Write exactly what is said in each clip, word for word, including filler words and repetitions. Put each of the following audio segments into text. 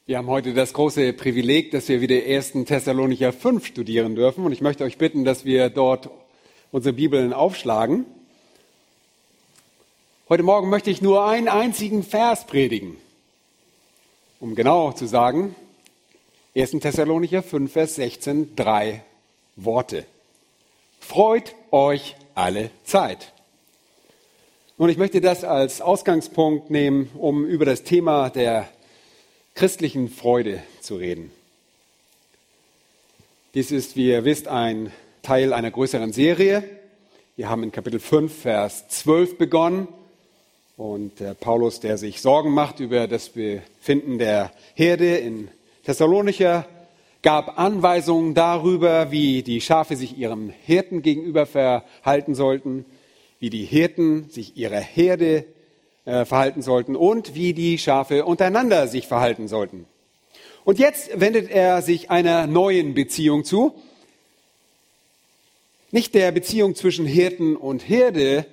Wir haben heute das große Privileg, dass wir wieder ersten Thessalonicher fünf studieren dürfen. Und ich möchte euch bitten, dass wir dort unsere Bibeln aufschlagen. Heute Morgen möchte ich nur einen einzigen Vers predigen. Um genau zu sagen, ersten Thessalonicher fünf, Vers sechzehn, drei Worte. Freut euch alle Zeit. Und ich möchte das als Ausgangspunkt nehmen, um über das Thema der christlichen Freude zu reden. Dies ist, wie ihr wisst, ein Teil einer größeren Serie. Wir haben in Kapitel fünf, Vers zwölf begonnen. Und der Paulus, der sich Sorgen macht über das Befinden der Herde in Thessalonicher, gab Anweisungen darüber, wie die Schafe sich ihrem Hirten gegenüber verhalten sollten, wie die Hirten sich ihrer Herde äh, verhalten sollten und wie die Schafe untereinander sich verhalten sollten. Und jetzt wendet er sich einer neuen Beziehung zu. Nicht der Beziehung zwischen Hirten und Herde,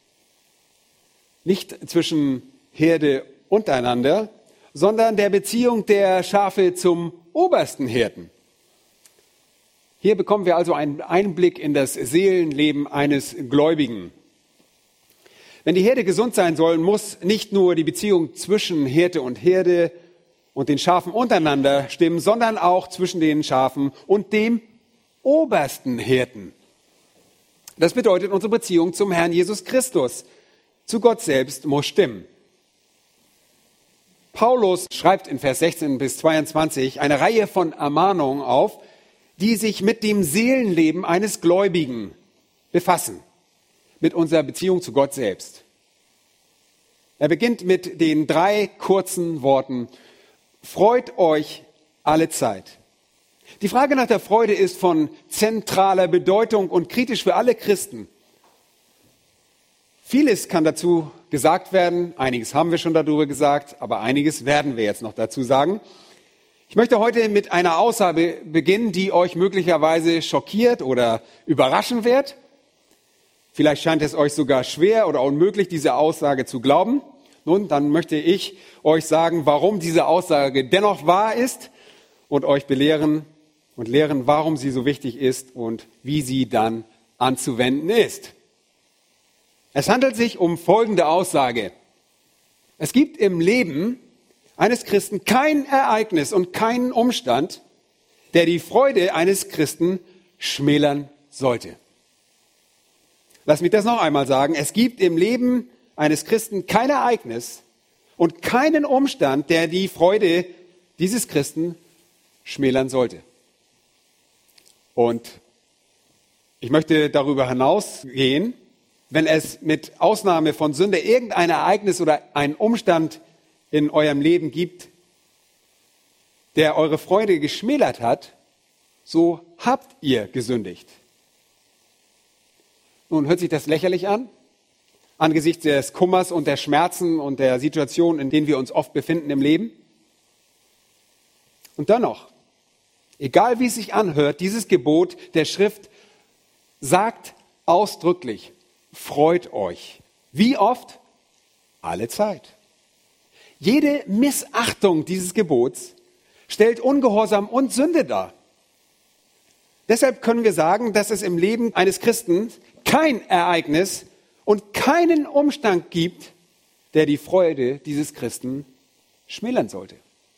nicht zwischen Herde untereinander, sondern der Beziehung der Schafe zum obersten Hirten. Hier bekommen wir also einen Einblick in das Seelenleben eines Gläubigen. Wenn die Herde gesund sein soll, muss nicht nur die Beziehung zwischen Hirte und Herde und den Schafen untereinander stimmen, sondern auch zwischen den Schafen und dem obersten Hirten. Das bedeutet, unsere Beziehung zum Herrn Jesus Christus, zu Gott selbst, muss stimmen. Paulus schreibt in Vers sechzehn bis zweiundzwanzig eine Reihe von Ermahnungen auf, die sich mit dem Seelenleben eines Gläubigen befassen, mit unserer Beziehung zu Gott selbst. Er beginnt mit den drei kurzen Worten: Freut euch alle Zeit. Die Frage nach der Freude ist von zentraler Bedeutung und kritisch für alle Christen. Vieles kann dazu gesagt werden, einiges haben wir schon darüber gesagt, aber einiges werden wir jetzt noch dazu sagen. Ich möchte heute mit einer Aussage beginnen, die euch möglicherweise schockiert oder überraschen wird. Vielleicht scheint es euch sogar schwer oder unmöglich, diese Aussage zu glauben. Nun, dann möchte ich euch sagen, warum diese Aussage dennoch wahr ist und euch belehren und lehren, warum sie so wichtig ist und wie sie dann anzuwenden ist. Es handelt sich um folgende Aussage. Es gibt im Leben eines Christen kein Ereignis und keinen Umstand, der die Freude eines Christen schmälern sollte. Lass mich das noch einmal sagen. Es gibt im Leben eines Christen kein Ereignis und keinen Umstand, der die Freude dieses Christen schmälern sollte. Und ich möchte darüber hinausgehen, wenn es mit Ausnahme von Sünde irgendein Ereignis oder einen Umstand in eurem Leben gibt, der eure Freude geschmälert hat, so habt ihr gesündigt. Nun, hört sich das lächerlich an? Angesichts des Kummers und der Schmerzen und der Situation, in denen wir uns oft befinden im Leben? Und dennoch, egal wie es sich anhört, dieses Gebot der Schrift sagt ausdrücklich: Freut euch. Wie oft? Alle Zeit. Jede Missachtung dieses Gebots stellt Ungehorsam und Sünde dar. Deshalb können wir sagen, dass es im Leben eines Christen kein Ereignis und keinen Umstand gibt, der die Freude dieses Christen schmälern sollte.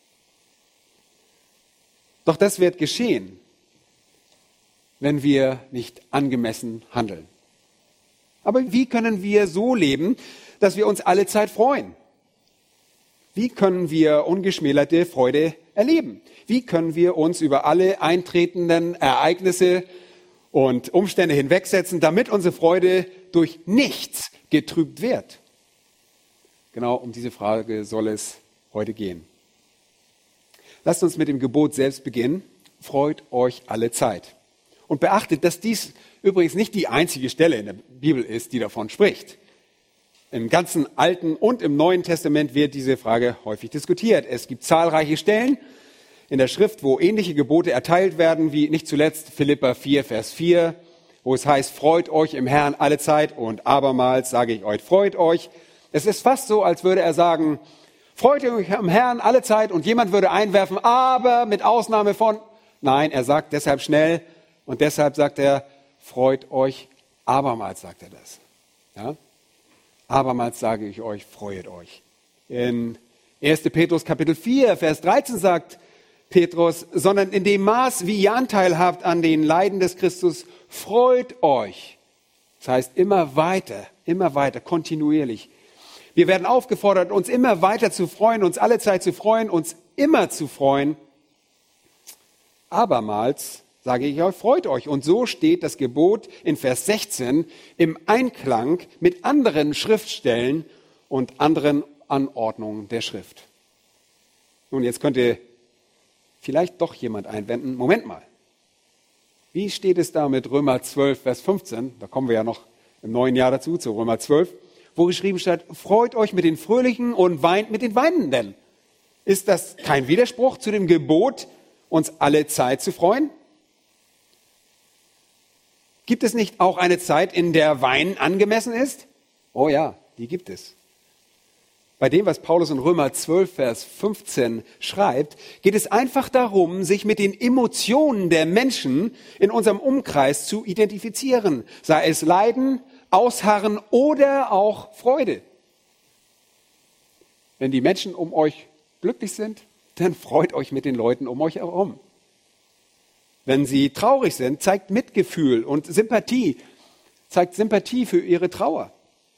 Doch das wird geschehen, wenn wir nicht angemessen handeln. Aber wie können wir so leben, dass wir uns alle Zeit freuen? Wie können wir ungeschmälerte Freude erleben? Wie können wir uns über alle eintretenden Ereignisse und Umstände hinwegsetzen, damit unsere Freude durch nichts getrübt wird? Genau um diese Frage soll es heute gehen. Lasst uns mit dem Gebot selbst beginnen. Freut euch alle Zeit. Und beachtet, dass dies übrigens nicht die einzige Stelle in der Bibel ist, die davon spricht. Im ganzen Alten und im Neuen Testament wird diese Frage häufig diskutiert. Es gibt zahlreiche Stellen in der Schrift, wo ähnliche Gebote erteilt werden, wie nicht zuletzt Philipper vier, Vers vier, wo es heißt: Freut euch im Herrn alle Zeit, und abermals sage ich euch, freut euch. Es ist fast so, als würde er sagen: Freut euch am Herrn alle Zeit und jemand würde einwerfen, aber mit Ausnahme von, nein, er sagt deshalb schnell und deshalb sagt er, freut euch, abermals sagt er das. Ja? Abermals sage ich euch, freut euch. In erster Petrus Kapitel vier, Vers dreizehn sagt Petrus, sondern in dem Maß, wie ihr Anteil habt an den Leiden des Christus, freut euch. Das heißt immer weiter, immer weiter, kontinuierlich. Wir werden aufgefordert, uns immer weiter zu freuen, uns alle Zeit zu freuen, uns immer zu freuen. Abermals sage ich euch, freut euch. Und so steht das Gebot in Vers sechzehn im Einklang mit anderen Schriftstellen und anderen Anordnungen der Schrift. Nun, jetzt könnte vielleicht doch jemand einwenden, Moment mal, wie steht es da mit Römer zwölf, Vers fünfzehn? Da kommen wir ja noch im neuen Jahr dazu, zu Römer zwölf, wo geschrieben steht, freut euch mit den Fröhlichen und weint mit den Weinenden. Ist das kein Widerspruch zu dem Gebot, uns alle Zeit zu freuen? Gibt es nicht auch eine Zeit, in der Weinen angemessen ist? Oh ja, die gibt es. Bei dem, was Paulus in Römer zwölf, Vers fünfzehn schreibt, geht es einfach darum, sich mit den Emotionen der Menschen in unserem Umkreis zu identifizieren. Sei es Leiden, Ausharren oder auch Freude. Wenn die Menschen um euch glücklich sind, dann freut euch mit den Leuten um euch herum. Wenn sie traurig sind, zeigt Mitgefühl und Sympathie, zeigt Sympathie für ihre Trauer.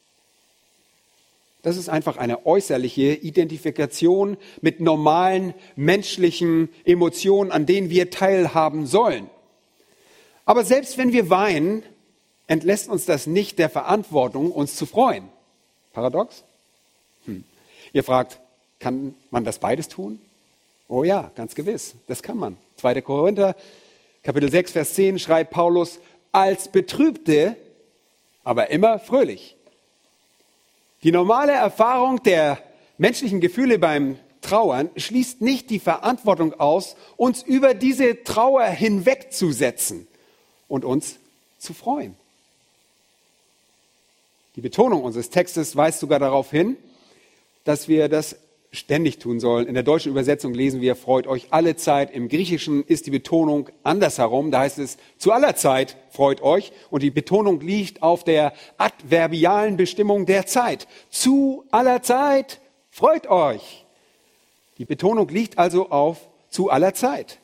Das ist einfach eine äußerliche Identifikation mit normalen menschlichen Emotionen, an denen wir teilhaben sollen. Aber selbst wenn wir weinen, entlässt uns das nicht der Verantwortung, uns zu freuen. Paradox? Hm. Ihr fragt, kann man das beides tun? Oh ja, ganz gewiss, das kann man. zweiter Korinther, Kapitel sechs, Vers zehn schreibt Paulus, als Betrübte, aber immer fröhlich. Die normale Erfahrung der menschlichen Gefühle beim Trauern schließt nicht die Verantwortung aus, uns über diese Trauer hinwegzusetzen und uns zu freuen. Die Betonung unseres Textes weist sogar darauf hin, dass wir das ständig tun sollen. In der deutschen Übersetzung lesen wir, freut euch alle Zeit. Im Griechischen ist die Betonung andersherum. Da heißt es, zu aller Zeit freut euch. Und die Betonung liegt auf der adverbialen Bestimmung der Zeit. Zu aller Zeit freut euch. Die Betonung liegt also auf zu aller Zeit.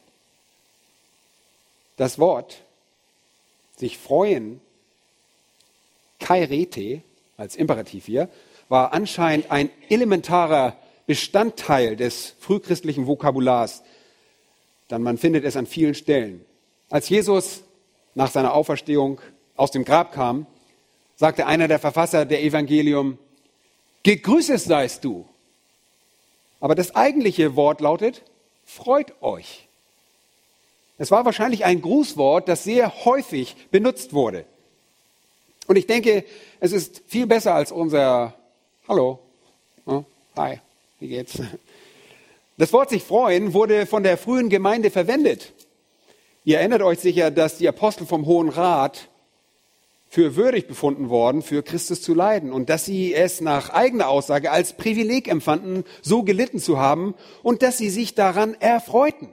Das Wort sich freuen, kairete, als Imperativ hier, war anscheinend ein elementarer Bestandteil des frühchristlichen Vokabulars, dann man findet es an vielen Stellen. Als Jesus nach seiner Auferstehung aus dem Grab kam, sagte einer der Verfasser der Evangelium, gegrüßet seist du. Aber das eigentliche Wort lautet, freut euch. Es war wahrscheinlich ein Grußwort, das sehr häufig benutzt wurde. Und ich denke, es ist viel besser als unser Hallo, oh, hi. Wie geht's? Das Wort sich freuen wurde von der frühen Gemeinde verwendet. Ihr erinnert euch sicher, dass die Apostel vom Hohen Rat für würdig befunden worden, für Christus zu leiden und dass sie es nach eigener Aussage als Privileg empfanden, so gelitten zu haben und dass sie sich daran erfreuten.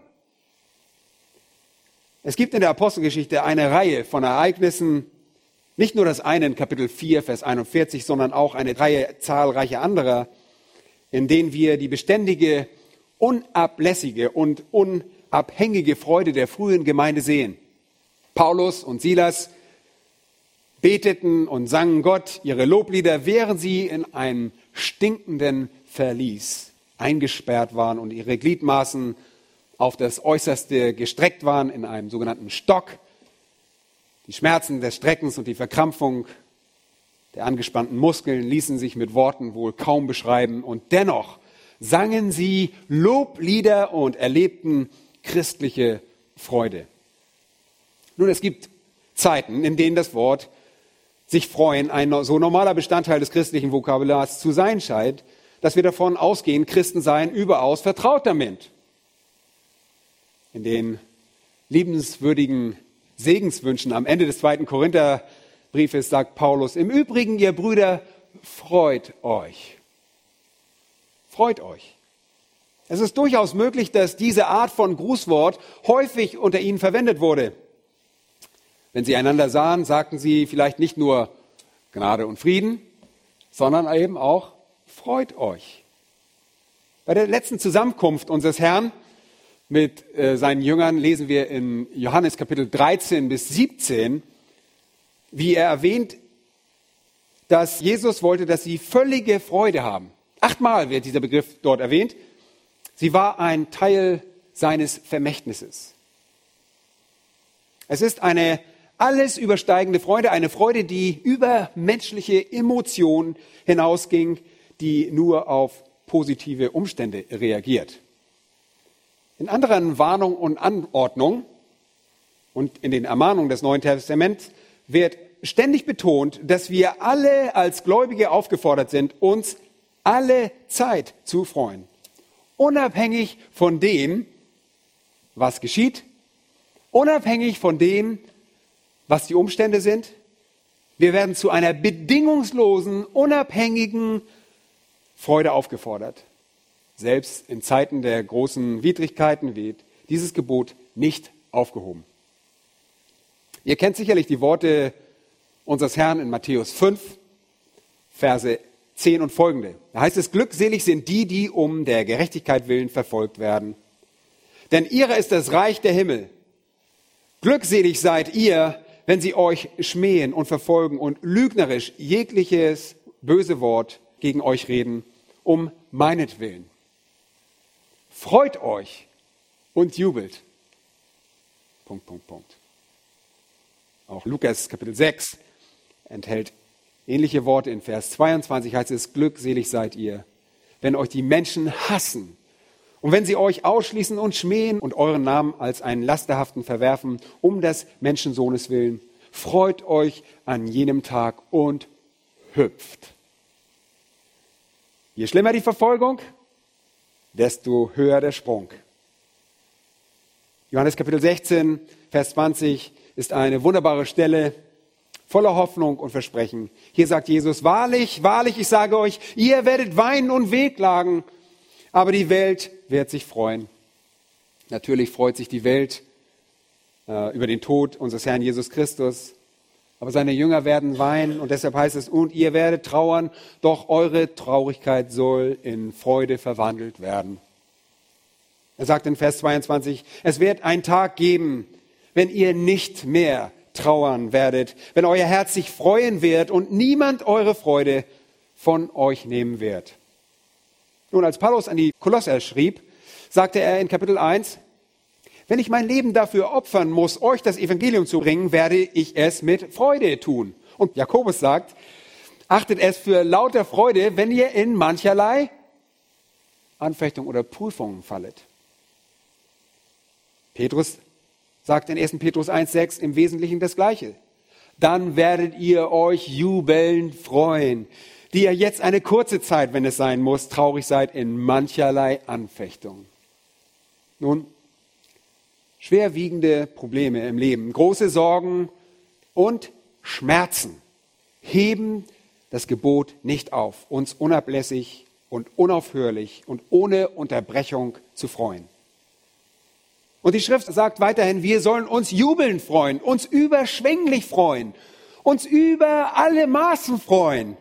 Es gibt in der Apostelgeschichte eine Reihe von Ereignissen, nicht nur das eine in Kapitel vier, Vers einundvierzig, sondern auch eine Reihe zahlreicher anderer, in denen wir die beständige, unablässige und unabhängige Freude der frühen Gemeinde sehen. Paulus und Silas beteten und sangen Gott ihre Loblieder, während sie in einem stinkenden Verlies eingesperrt waren und ihre Gliedmaßen auf das Äußerste gestreckt waren in einem sogenannten Stock. Die Schmerzen des Streckens und die Verkrampfung der angespannten Muskeln ließen sich mit Worten wohl kaum beschreiben und dennoch sangen sie Loblieder und erlebten christliche Freude. Nun, es gibt Zeiten, in denen das Wort sich freuen ein so normaler Bestandteil des christlichen Vokabulars zu sein scheint, dass wir davon ausgehen, Christen seien überaus vertraut damit. In den liebenswürdigen Segenswünschen am Ende des zweiten Korintherbriefes sagt Paulus, im Übrigen, ihr Brüder, freut euch. freut euch. Es ist durchaus möglich, dass diese Art von Grußwort häufig unter ihnen verwendet wurde. Wenn sie einander sahen, sagten sie vielleicht nicht nur Gnade und Frieden, sondern eben auch freut euch. Bei der letzten Zusammenkunft unseres Herrn mit äh, seinen Jüngern lesen wir in Johannes Kapitel dreizehn bis siebzehn, wie er erwähnt, dass Jesus wollte, dass sie völlige Freude haben. Achtmal wird dieser Begriff dort erwähnt. Sie war ein Teil seines Vermächtnisses. Es ist eine alles übersteigende Freude, eine Freude, die über menschliche Emotionen hinausging, die nur auf positive Umstände reagiert. In anderen Warnungen und Anordnungen und in den Ermahnungen des Neuen Testaments wird ständig betont, dass wir alle als Gläubige aufgefordert sind, uns alle Zeit zu freuen. Unabhängig von dem, was geschieht, unabhängig von dem, was die Umstände sind. Wir werden zu einer bedingungslosen, unabhängigen Freude aufgefordert. Selbst in Zeiten der großen Widrigkeiten wird dieses Gebot nicht aufgehoben. Ihr kennt sicherlich die Worte unseres Herrn in Matthäus fünf, Verse zehn und folgende. Da heißt es, glückselig sind die, die um der Gerechtigkeit willen verfolgt werden. Denn ihrer ist das Reich der Himmel. Glückselig seid ihr, wenn sie euch schmähen und verfolgen und lügnerisch jegliches böse Wort gegen euch reden, um meinetwillen. Freut euch und jubelt. Punkt, Punkt, Punkt. Auch Lukas Kapitel sechs enthält ähnliche Worte. In Vers zweiundzwanzig heißt es, glückselig seid ihr, wenn euch die Menschen hassen und wenn sie euch ausschließen und schmähen und euren Namen als einen Lasterhaften verwerfen, um des Menschensohnes willen. Freut euch an jenem Tag und hüpft. Je schlimmer die Verfolgung, desto höher der Sprung. Johannes Kapitel sechzehn, Vers zwanzig ist eine wunderbare Stelle voller Hoffnung und Versprechen. Hier sagt Jesus, wahrlich, wahrlich, ich sage euch, ihr werdet weinen und wehklagen, aber die Welt wird sich freuen. Natürlich freut sich die Welt äh, über den Tod unseres Herrn Jesus Christus, aber seine Jünger werden weinen und deshalb heißt es, und ihr werdet trauern, doch eure Traurigkeit soll in Freude verwandelt werden. Er sagt in Vers zweiundzwanzig, es wird einen Tag geben, wenn ihr nicht mehr trauern werdet, wenn euer Herz sich freuen wird und niemand eure Freude von euch nehmen wird. Nun, als Paulus an die Kolosser schrieb, sagte er in Kapitel eins, wenn ich mein Leben dafür opfern muss, euch das Evangelium zu bringen, werde ich es mit Freude tun. Und Jakobus sagt, achtet es für lauter Freude, wenn ihr in mancherlei Anfechtung oder Prüfungen fallet. Petrus sagt in ersten Petrus eins sechs im Wesentlichen das Gleiche. Dann werdet ihr euch jubelnd freuen, die ihr jetzt eine kurze Zeit, wenn es sein muss, traurig seid in mancherlei Anfechtung. Nun, schwerwiegende Probleme im Leben, große Sorgen und Schmerzen heben das Gebot nicht auf, uns unablässig und unaufhörlich und ohne Unterbrechung zu freuen. Und die Schrift sagt weiterhin, wir sollen uns jubelnd freuen, uns überschwänglich freuen, uns über alle Maßen freuen.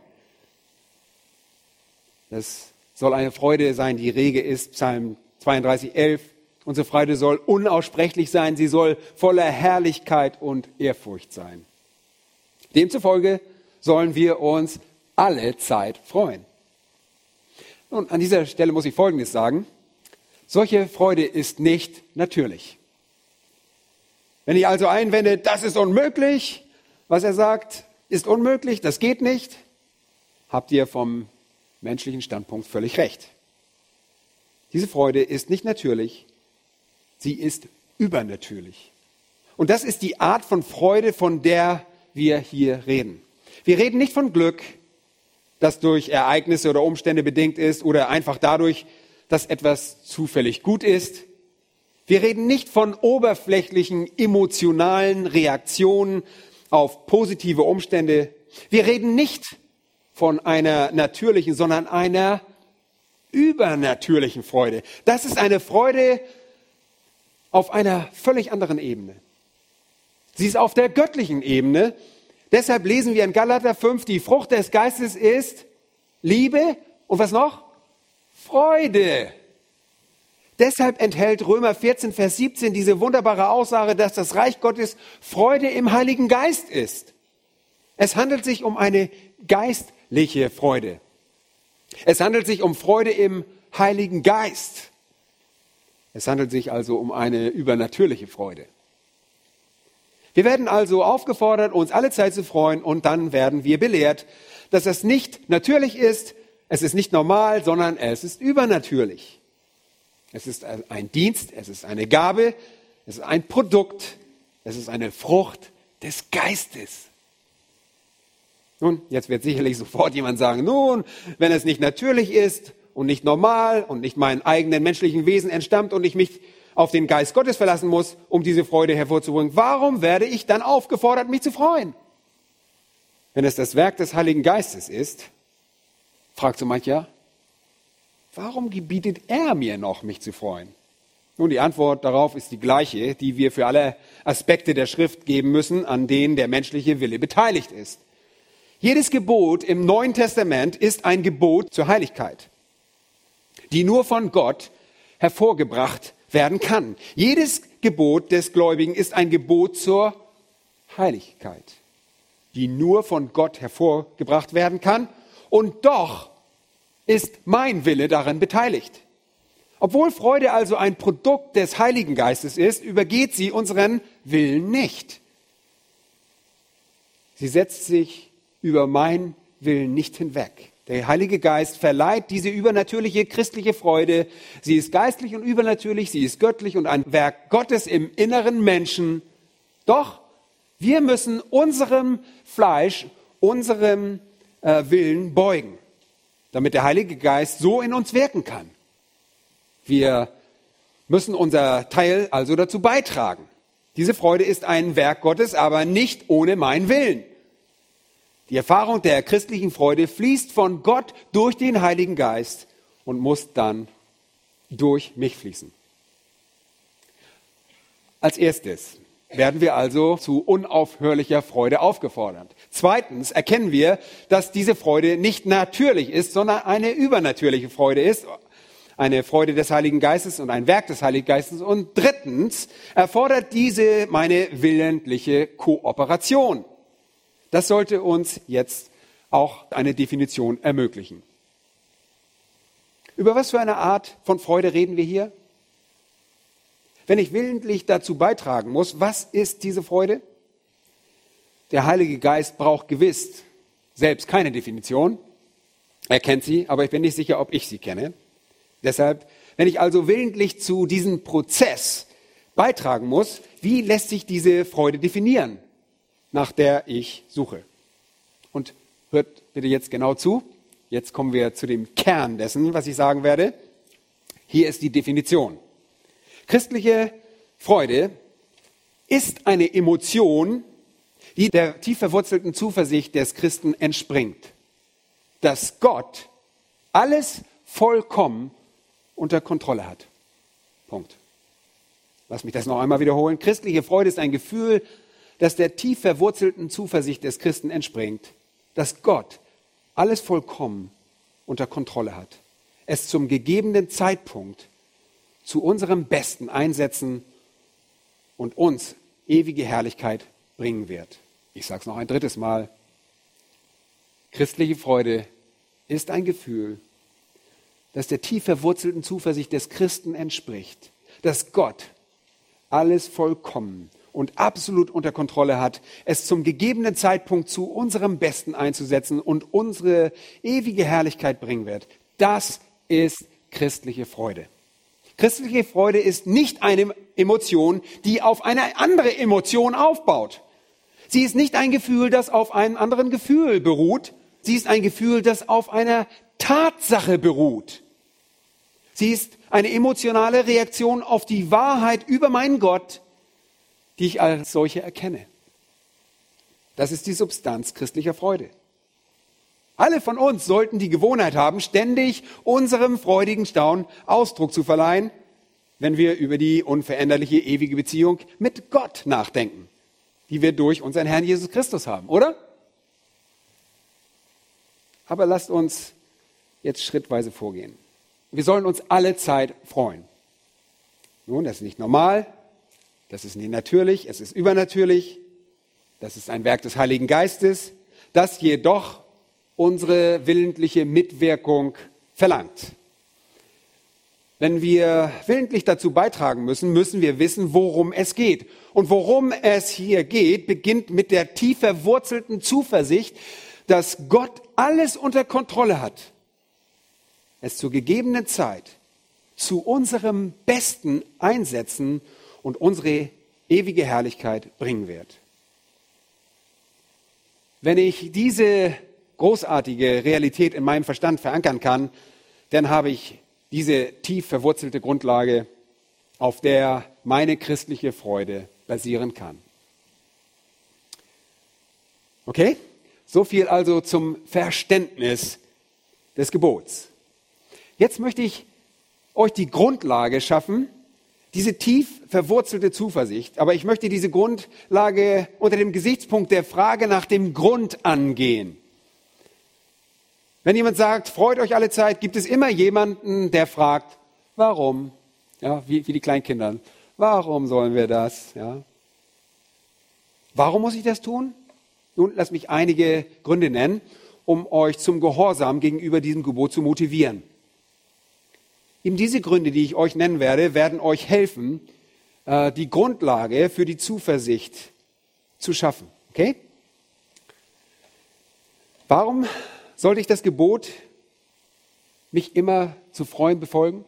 Das soll eine Freude sein, die rege ist, Psalm zweiunddreißig, elf. Unsere Freude soll unaussprechlich sein, sie soll voller Herrlichkeit und Ehrfurcht sein. Demzufolge sollen wir uns alle Zeit freuen. Nun, an dieser Stelle muss ich Folgendes sagen. Solche Freude ist nicht natürlich. Wenn ihr also einwendet, das ist unmöglich, was er sagt, ist unmöglich, das geht nicht, habt ihr vom menschlichen Standpunkt völlig recht. Diese Freude ist nicht natürlich, sie ist übernatürlich. Und das ist die Art von Freude, von der wir hier reden. Wir reden nicht von Glück, das durch Ereignisse oder Umstände bedingt ist oder einfach dadurch, dass etwas zufällig gut ist. Wir reden nicht von oberflächlichen emotionalen Reaktionen auf positive Umstände. Wir reden nicht von einer natürlichen, sondern einer übernatürlichen Freude. Das ist eine Freude auf einer völlig anderen Ebene. Sie ist auf der göttlichen Ebene. Deshalb lesen wir in Galater fünf, die Frucht des Geistes ist Liebe und was noch? Freude. Deshalb enthält Römer vierzehn, Vers siebzehn diese wunderbare Aussage, dass das Reich Gottes Freude im Heiligen Geist ist. Es handelt sich um eine geistliche Freude. Es handelt sich um Freude im Heiligen Geist. Es handelt sich also um eine übernatürliche Freude. Wir werden also aufgefordert, uns alle Zeit zu freuen und dann werden wir belehrt, dass das nicht natürlich ist, es ist nicht normal, sondern es ist übernatürlich. Es ist ein Dienst, es ist eine Gabe, es ist ein Produkt, es ist eine Frucht des Geistes. Nun, jetzt wird sicherlich sofort jemand sagen, nun, wenn es nicht natürlich ist und nicht normal und nicht meinem eigenen menschlichen Wesen entstammt und ich mich auf den Geist Gottes verlassen muss, um diese Freude hervorzubringen, warum werde ich dann aufgefordert, mich zu freuen? Wenn es das Werk des Heiligen Geistes ist, fragt so mancher, warum gebietet er mir noch, mich zu freuen? Nun, die Antwort darauf ist die gleiche, die wir für alle Aspekte der Schrift geben müssen, an denen der menschliche Wille beteiligt ist. Jedes Gebot im Neuen Testament ist ein Gebot zur Heiligkeit, die nur von Gott hervorgebracht werden kann. Jedes Gebot des Gläubigen ist ein Gebot zur Heiligkeit, die nur von Gott hervorgebracht werden kann. Und doch ist mein Wille daran beteiligt. Obwohl Freude also ein Produkt des Heiligen Geistes ist, übergeht sie unseren Willen nicht. Sie setzt sich über meinen Willen nicht hinweg. Der Heilige Geist verleiht diese übernatürliche christliche Freude. Sie ist geistlich und übernatürlich, sie ist göttlich und ein Werk Gottes im inneren Menschen. Doch wir müssen unserem Fleisch, unserem äh, Willen beugen, damit der Heilige Geist so in uns wirken kann. Wir müssen unser Teil also dazu beitragen. Diese Freude ist ein Werk Gottes, aber nicht ohne meinen Willen. Die Erfahrung der christlichen Freude fließt von Gott durch den Heiligen Geist und muss dann durch mich fließen. Als erstes werden wir also zu unaufhörlicher Freude aufgefordert. Zweitens erkennen wir, dass diese Freude nicht natürlich ist, sondern eine übernatürliche Freude ist. Eine Freude des Heiligen Geistes und ein Werk des Heiligen Geistes. Und drittens erfordert diese meine willentliche Kooperation. Das sollte uns jetzt auch eine Definition ermöglichen. Über was für eine Art von Freude reden wir hier? Wenn ich willentlich dazu beitragen muss, was ist diese Freude? Der Heilige Geist braucht gewiss selbst keine Definition. Er kennt sie, aber ich bin nicht sicher, ob ich sie kenne. Deshalb, wenn ich also willentlich zu diesem Prozess beitragen muss, wie lässt sich diese Freude definieren, nach der ich suche? Und hört bitte jetzt genau zu. Jetzt kommen wir zu dem Kern dessen, was ich sagen werde. Hier ist die Definition. Christliche Freude ist eine Emotion, die der tief verwurzelten Zuversicht des Christen entspringt, dass Gott alles vollkommen unter Kontrolle hat. Punkt. Lass mich das noch einmal wiederholen. Christliche Freude ist ein Gefühl, das der tief verwurzelten Zuversicht des Christen entspringt, dass Gott alles vollkommen unter Kontrolle hat, es zum gegebenen Zeitpunkt zu unserem Besten einsetzen und uns ewige Herrlichkeit bringen wird. Ich sage es noch ein drittes Mal. Christliche Freude ist ein Gefühl, das der tief verwurzelten Zuversicht des Christen entspricht, dass Gott alles vollkommen und absolut unter Kontrolle hat, es zum gegebenen Zeitpunkt zu unserem Besten einzusetzen und unsere ewige Herrlichkeit bringen wird. Das ist christliche Freude. Christliche Freude ist nicht eine Emotion, die auf eine andere Emotion aufbaut. Sie ist nicht ein Gefühl, das auf einem anderen Gefühl beruht. Sie ist ein Gefühl, das auf einer Tatsache beruht. Sie ist eine emotionale Reaktion auf die Wahrheit über meinen Gott, die ich als solche erkenne. Das ist die Substanz christlicher Freude. Alle von uns sollten die Gewohnheit haben, ständig unserem freudigen Staunen Ausdruck zu verleihen, wenn wir über die unveränderliche ewige Beziehung mit Gott nachdenken, die wir durch unseren Herrn Jesus Christus haben, oder? Aber lasst uns jetzt schrittweise vorgehen. Wir sollen uns alle Zeit freuen. Nun, das ist nicht normal, das ist nicht natürlich, es ist übernatürlich, das ist ein Werk des Heiligen Geistes, das jedoch unsere willentliche Mitwirkung verlangt. Wenn wir willentlich dazu beitragen müssen, müssen wir wissen, worum es geht. Und worum es hier geht, beginnt mit der tief verwurzelten Zuversicht, dass Gott alles unter Kontrolle hat, es zur gegebenen Zeit zu unserem Besten einsetzen und unsere ewige Herrlichkeit bringen wird. Wenn ich diese großartige Realität in meinem Verstand verankern kann, dann habe ich diese tief verwurzelte Grundlage, auf der meine christliche Freude basieren kann. Okay? So viel also zum Verständnis des Gebots. Jetzt möchte ich euch die Grundlage schaffen, diese tief verwurzelte Zuversicht. Aber ich möchte diese Grundlage unter dem Gesichtspunkt der Frage nach dem Grund angehen. Wenn jemand sagt, freut euch alle Zeit, gibt es immer jemanden, der fragt, warum? Ja, wie, wie die Kleinkinder. Warum sollen wir das? Ja. Warum muss ich das tun? Nun, lasst mich einige Gründe nennen, um euch zum Gehorsam gegenüber diesem Gebot zu motivieren. Eben diese Gründe, die ich euch nennen werde, werden euch helfen, die Grundlage für die Zuversicht zu schaffen. Okay? Warum sollte ich das Gebot, mich immer zu freuen, befolgen?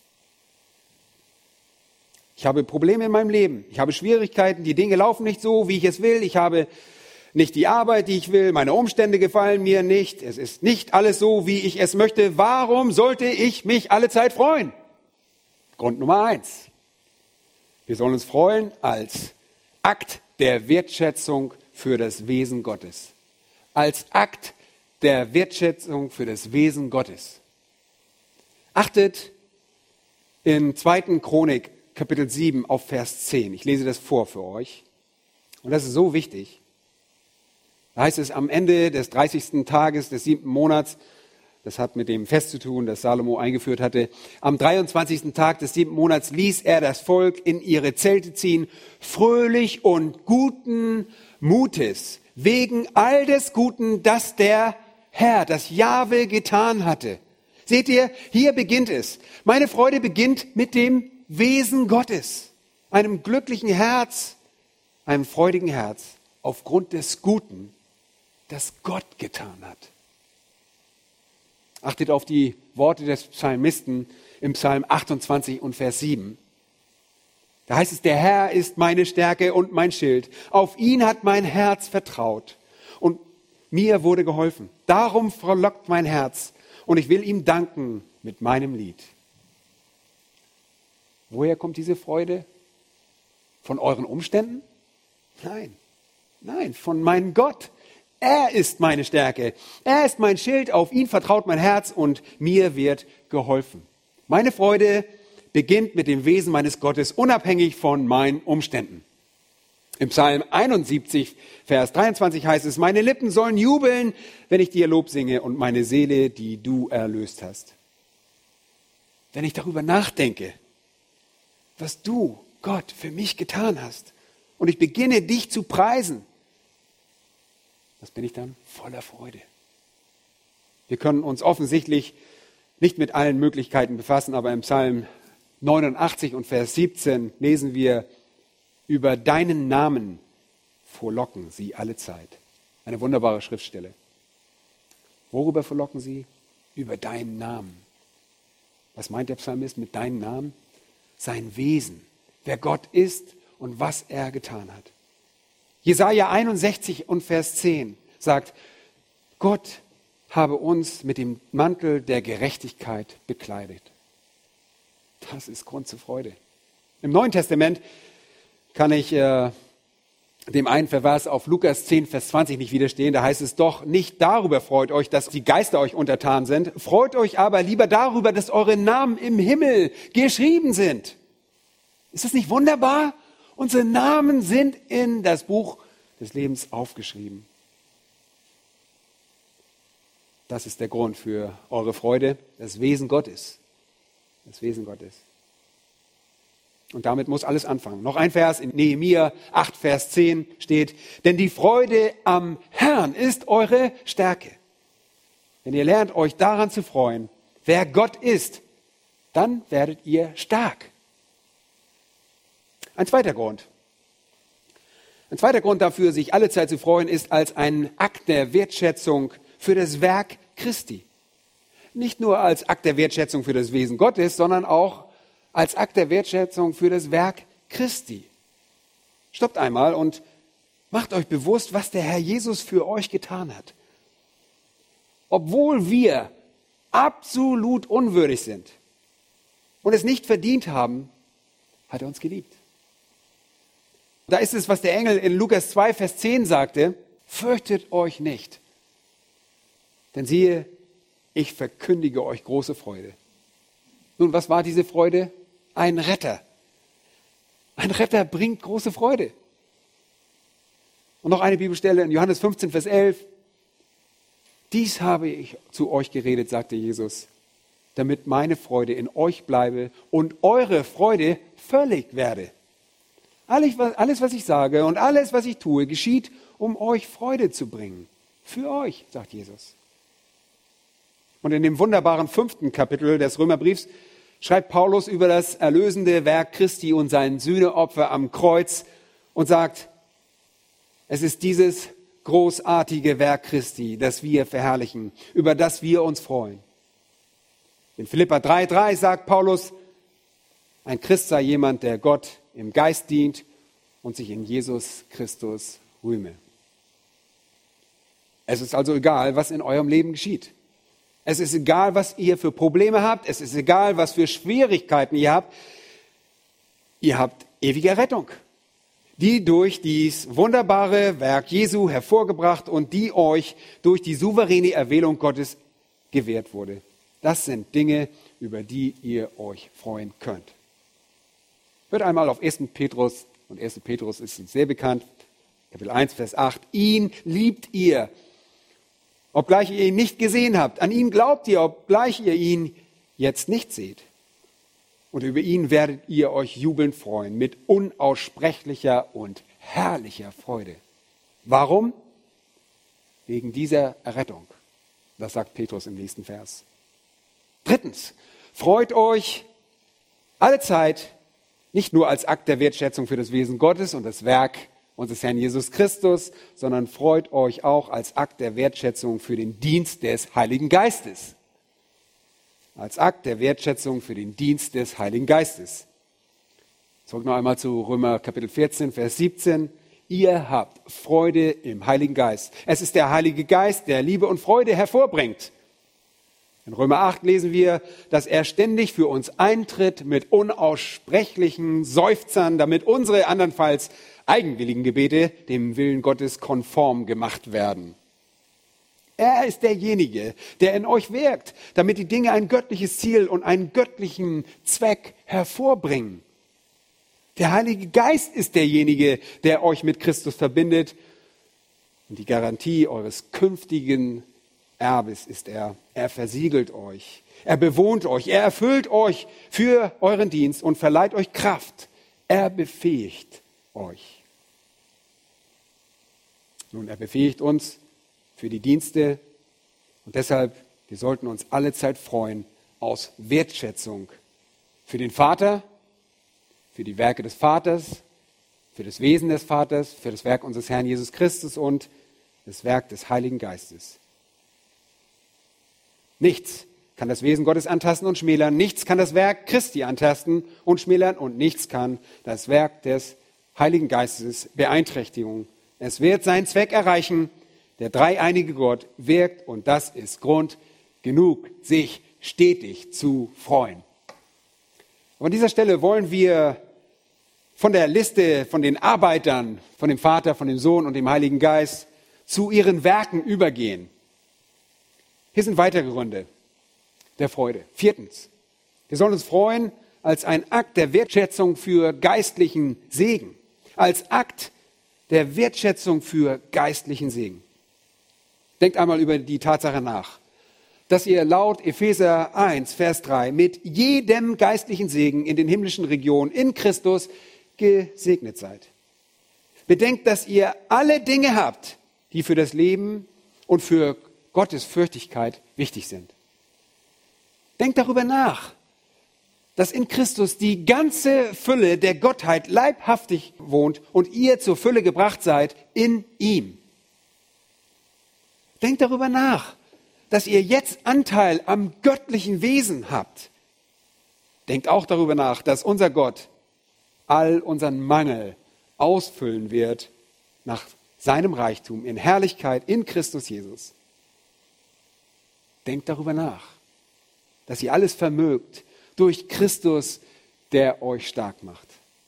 Ich habe Probleme in meinem Leben. Ich habe Schwierigkeiten. Die Dinge laufen nicht so, wie ich es will. Ich habe nicht die Arbeit, die ich will. Meine Umstände gefallen mir nicht. Es ist nicht alles so, wie ich es möchte. Warum sollte ich mich alle Zeit freuen? Grund Nummer eins. Wir sollen uns freuen als Akt der Wertschätzung für das Wesen Gottes. Als Akt der Wertschätzung für das Wesen Gottes. Achtet in zweiten Chronik, Kapitel sieben, auf Vers zehn. Ich lese das vor für euch. Und das ist so wichtig. Da heißt es, am Ende des dreißigsten Tages des siebten Monats, das hat mit dem Fest zu tun, das Salomo eingeführt hatte, am dreiundzwanzigsten Tag des siebten Monats ließ er das Volk in ihre Zelte ziehen, fröhlich und guten Mutes, wegen all des Guten, das der Herr, das Jahwe getan hatte. Seht ihr, hier beginnt es. Meine Freude beginnt mit dem Wesen Gottes, einem glücklichen Herz, einem freudigen Herz, aufgrund des Guten, das Gott getan hat. Achtet auf die Worte des Psalmisten im Psalm achtundzwanzig und Vers sieben. Da heißt es, der Herr ist meine Stärke und mein Schild. Auf ihn hat mein Herz vertraut und mir wurde geholfen. Darum frohlockt mein Herz und ich will ihm danken mit meinem Lied. Woher kommt diese Freude? Von euren Umständen? Nein, nein, von meinem Gott. Er ist meine Stärke. Er ist mein Schild. Auf ihn vertraut mein Herz und mir wird geholfen. Meine Freude beginnt mit dem Wesen meines Gottes, unabhängig von meinen Umständen. Im Psalm einundsiebzig, Vers dreiundzwanzig heißt es, meine Lippen sollen jubeln, wenn ich dir Lob singe und meine Seele, die du erlöst hast. Wenn ich darüber nachdenke, was du, Gott, für mich getan hast und ich beginne, dich zu preisen, was bin ich dann? Voller Freude. Wir können uns offensichtlich nicht mit allen Möglichkeiten befassen, aber im Psalm neunundachtzig und Vers siebzehn lesen wir, über deinen Namen frohlocken sie alle Zeit. Eine wunderbare Schriftstelle. Worüber frohlocken sie? Über deinen Namen. Was meint der Psalmist mit deinem Namen? Sein Wesen, wer Gott ist und was er getan hat. Jesaja einundsechzig und Vers zehn sagt, Gott habe uns mit dem Mantel der Gerechtigkeit bekleidet. Das ist Grund zur Freude. Im Neuen Testament kann ich äh, dem einen Vers auf Lukas zehn, Vers zwanzig nicht widerstehen. Da heißt es doch, nicht darüber freut euch, dass die Geister euch untertan sind. Freut euch aber lieber darüber, dass eure Namen im Himmel geschrieben sind. Ist das nicht wunderbar? Unsere Namen sind in das Buch des Lebens aufgeschrieben. Das ist der Grund für eure Freude, das Wesen Gottes. Das Wesen Gottes. Und damit muss alles anfangen. Noch ein Vers in Nehemia acht, Vers zehn steht, denn die Freude am Herrn ist eure Stärke. Wenn ihr lernt, euch daran zu freuen, wer Gott ist, dann werdet ihr stark. Ein zweiter Grund. Ein zweiter Grund dafür, sich alle Zeit zu freuen, ist als ein Akt der Wertschätzung für das Werk Christi. Nicht nur als Akt der Wertschätzung für das Wesen Gottes, sondern auch als Akt der Wertschätzung für das Werk Christi. Stoppt einmal und macht euch bewusst, was der Herr Jesus für euch getan hat. Obwohl wir absolut unwürdig sind und es nicht verdient haben, hat er uns geliebt. Da ist es, was der Engel in Lukas zwei, Vers zehn sagte, fürchtet euch nicht, denn siehe, ich verkündige euch große Freude. Nun, was war diese Freude? Ein Retter. Ein Retter bringt große Freude. Und noch eine Bibelstelle in Johannes fünfzehn, Vers elf. Dies habe ich zu euch geredet, sagte Jesus, damit meine Freude in euch bleibe und eure Freude völlig werde. Alles, was ich sage und alles, was ich tue, geschieht, um euch Freude zu bringen. Für euch, sagt Jesus. Und in dem wunderbaren fünften Kapitel des Römerbriefs schreibt Paulus über das erlösende Werk Christi und sein Sühneopfer am Kreuz und sagt, es ist dieses großartige Werk Christi, das wir verherrlichen, über das wir uns freuen. In Philipper drei, drei sagt Paulus, ein Christ sei jemand, der Gott im Geist dient und sich in Jesus Christus rühme. Es ist also egal, was in eurem Leben geschieht. Es ist egal, was ihr für Probleme habt. Es ist egal, was für Schwierigkeiten ihr habt. Ihr habt ewige Rettung, die durch dieses wunderbare Werk Jesu hervorgebracht und die euch durch die souveräne Erwählung Gottes gewährt wurde. Das sind Dinge, über die ihr euch freuen könnt. Hört einmal auf ersten Petrus, und erster Petrus ist uns sehr bekannt, Kapitel eins, Vers acht. Ihn liebt ihr, obgleich ihr ihn nicht gesehen habt. An ihn glaubt ihr, obgleich ihr ihn jetzt nicht seht. Und über ihn werdet ihr euch jubelnd freuen, mit unaussprechlicher und herrlicher Freude. Warum? Wegen dieser Errettung. Das sagt Petrus im nächsten Vers. Drittens, freut euch alle Zeit, nicht nur als Akt der Wertschätzung für das Wesen Gottes und das Werk unseres Herrn Jesus Christus, sondern freut euch auch als Akt der Wertschätzung für den Dienst des Heiligen Geistes. Als Akt der Wertschätzung für den Dienst des Heiligen Geistes. Zurück noch einmal zu Römer Kapitel vierzehn, Vers siebzehn. Ihr habt Freude im Heiligen Geist. Es ist der Heilige Geist, der Liebe und Freude hervorbringt. In Römer acht lesen wir, dass er ständig für uns eintritt mit unaussprechlichen Seufzern, damit unsere andernfalls eigenwilligen Gebete dem Willen Gottes konform gemacht werden. Er ist derjenige, der in euch wirkt, damit die Dinge ein göttliches Ziel und einen göttlichen Zweck hervorbringen. Der Heilige Geist ist derjenige, der euch mit Christus verbindet. Und die Garantie eures künftigen Erbes ist er. Er versiegelt euch. Er bewohnt euch. Er erfüllt euch für euren Dienst und verleiht euch Kraft. Er befähigt euch. Nun, er befähigt uns für die Dienste und deshalb, wir sollten uns alle Zeit freuen aus Wertschätzung für den Vater, für die Werke des Vaters, für das Wesen des Vaters, für das Werk unseres Herrn Jesus Christus und das Werk des Heiligen Geistes. Nichts kann das Wesen Gottes antasten und schmälern, nichts kann das Werk Christi antasten und schmälern und nichts kann das Werk des Heiligen Geistes beeinträchtigen. Es wird seinen Zweck erreichen. Der dreieinige Gott wirkt und das ist Grund genug, sich stetig zu freuen. Aber an dieser Stelle wollen wir von der Liste von den Arbeitern, von dem Vater, von dem Sohn und dem Heiligen Geist zu ihren Werken übergehen. Hier sind weitere Gründe der Freude. Viertens, wir sollen uns freuen als ein Akt der Wertschätzung für geistlichen Segen. Als Akt der Wertschätzung für geistlichen Segen. Denkt einmal über die Tatsache nach, dass ihr laut Epheser eins, Vers drei mit jedem geistlichen Segen in den himmlischen Regionen in Christus gesegnet seid. Bedenkt, dass ihr alle Dinge habt, die für das Leben und für Gottes Fürchtigkeit wichtig sind. Denkt darüber nach, dass in Christus die ganze Fülle der Gottheit leibhaftig wohnt und ihr zur Fülle gebracht seid in ihm. Denkt darüber nach, dass ihr jetzt Anteil am göttlichen Wesen habt. Denkt auch darüber nach, dass unser Gott all unseren Mangel ausfüllen wird nach seinem Reichtum in Herrlichkeit in Christus Jesus. Denkt darüber nach, dass ihr alles vermögt durch Christus, der euch stark macht.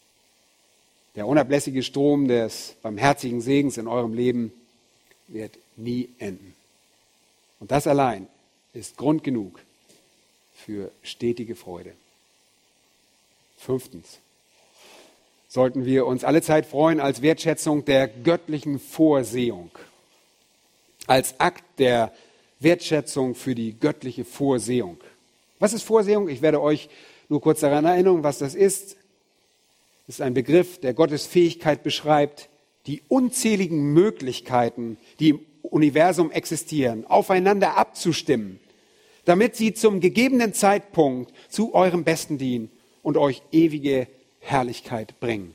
Der unablässige Strom des barmherzigen Segens in eurem Leben wird nie enden. Und das allein ist Grund genug für stetige Freude. Fünftens, sollten wir uns allezeit freuen als Wertschätzung der göttlichen Vorsehung. Als Akt der Wertschätzung für die göttliche Vorsehung. Was ist Vorsehung? Ich werde euch nur kurz daran erinnern, was das ist. Es ist ein Begriff, der Gottes Fähigkeit beschreibt, die unzähligen Möglichkeiten, die im Universum existieren, aufeinander abzustimmen, damit sie zum gegebenen Zeitpunkt zu eurem Besten dienen und euch ewige Herrlichkeit bringen.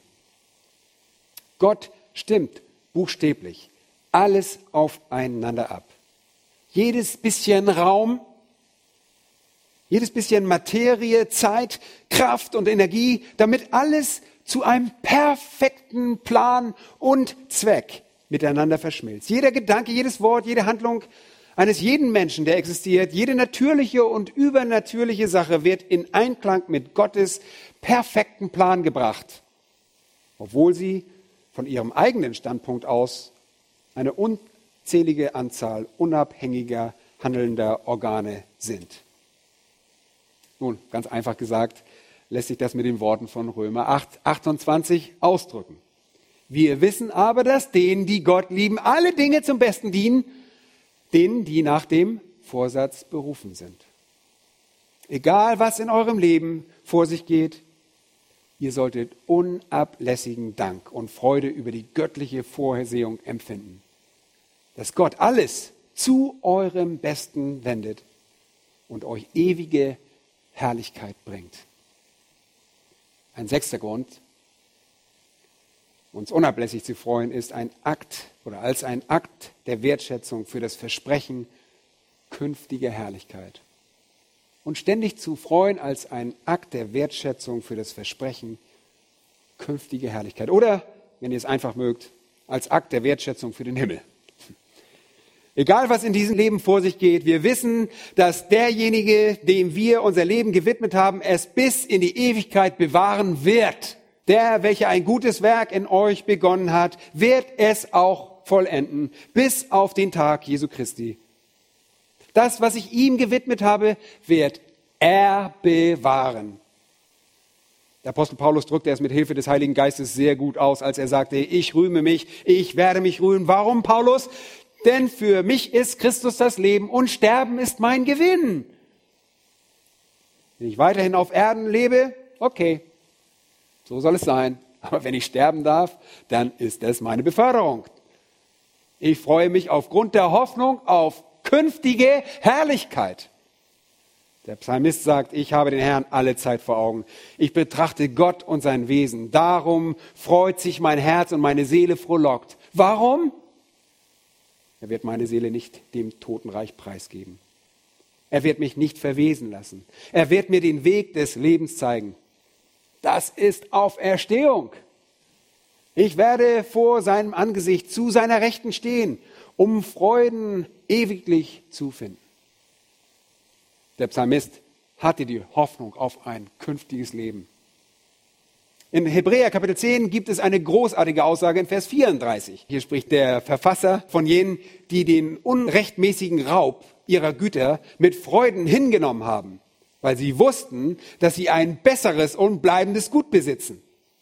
Gott stimmt buchstäblich alles aufeinander ab. Jedes bisschen Raum, jedes bisschen Materie, Zeit, Kraft und Energie, damit alles zu einem perfekten Plan und Zweck miteinander verschmilzt. Jeder Gedanke, jedes Wort, jede Handlung eines jeden Menschen, der existiert, jede natürliche und übernatürliche Sache wird in Einklang mit Gottes perfekten Plan gebracht, obwohl sie von ihrem eigenen Standpunkt aus eine unzählige Anzahl unabhängiger handelnder Organe sind. Nun, ganz einfach gesagt, lässt sich das mit den Worten von Römer acht, achtundzwanzig ausdrücken. Wir wissen aber, dass denen, die Gott lieben, alle Dinge zum Besten dienen, denen, die nach dem Vorsatz berufen sind. Egal, was in eurem Leben vor sich geht, ihr solltet unablässigen Dank und Freude über die göttliche Vorsehung empfinden. Dass Gott alles zu eurem Besten wendet und euch ewige Herrlichkeit bringt. Ein sechster Grund, uns unablässig zu freuen, ist ein Akt oder als ein Akt der Wertschätzung für das Versprechen künftiger Herrlichkeit. Und ständig zu freuen als ein Akt der Wertschätzung für das Versprechen künftiger Herrlichkeit. Oder, wenn ihr es einfach mögt, als Akt der Wertschätzung für den Himmel. Egal, was in diesem Leben vor sich geht, wir wissen, dass derjenige, dem wir unser Leben gewidmet haben, es bis in die Ewigkeit bewahren wird. Der, welcher ein gutes Werk in euch begonnen hat, wird es auch vollenden, bis auf den Tag Jesu Christi. Das, was ich ihm gewidmet habe, wird er bewahren. Der Apostel Paulus drückte es mit Hilfe des Heiligen Geistes sehr gut aus, als er sagte, ich rühme mich, ich werde mich rühmen. Warum, Paulus? Denn für mich ist Christus das Leben und Sterben ist mein Gewinn. Wenn ich weiterhin auf Erden lebe, okay, so soll es sein. Aber wenn ich sterben darf, dann ist es meine Beförderung. Ich freue mich aufgrund der Hoffnung auf künftige Herrlichkeit. Der Psalmist sagt, ich habe den Herrn alle Zeit vor Augen. Ich betrachte Gott und sein Wesen. Darum freut sich mein Herz und meine Seele frohlockt. Warum? Er wird meine Seele nicht dem Totenreich preisgeben. Er wird mich nicht verwesen lassen. Er wird mir den Weg des Lebens zeigen. Das ist Auferstehung. Ich werde vor seinem Angesicht zu seiner Rechten stehen, um Freuden ewiglich zu finden. Der Psalmist hatte die Hoffnung auf ein künftiges Leben. In Hebräer Kapitel zehn gibt es eine großartige Aussage in Vers vierunddreißig. Hier spricht der Verfasser von jenen, die den unrechtmäßigen Raub ihrer Güter mit Freuden hingenommen haben, weil sie wussten, dass sie ein besseres und bleibendes Gut besitzen.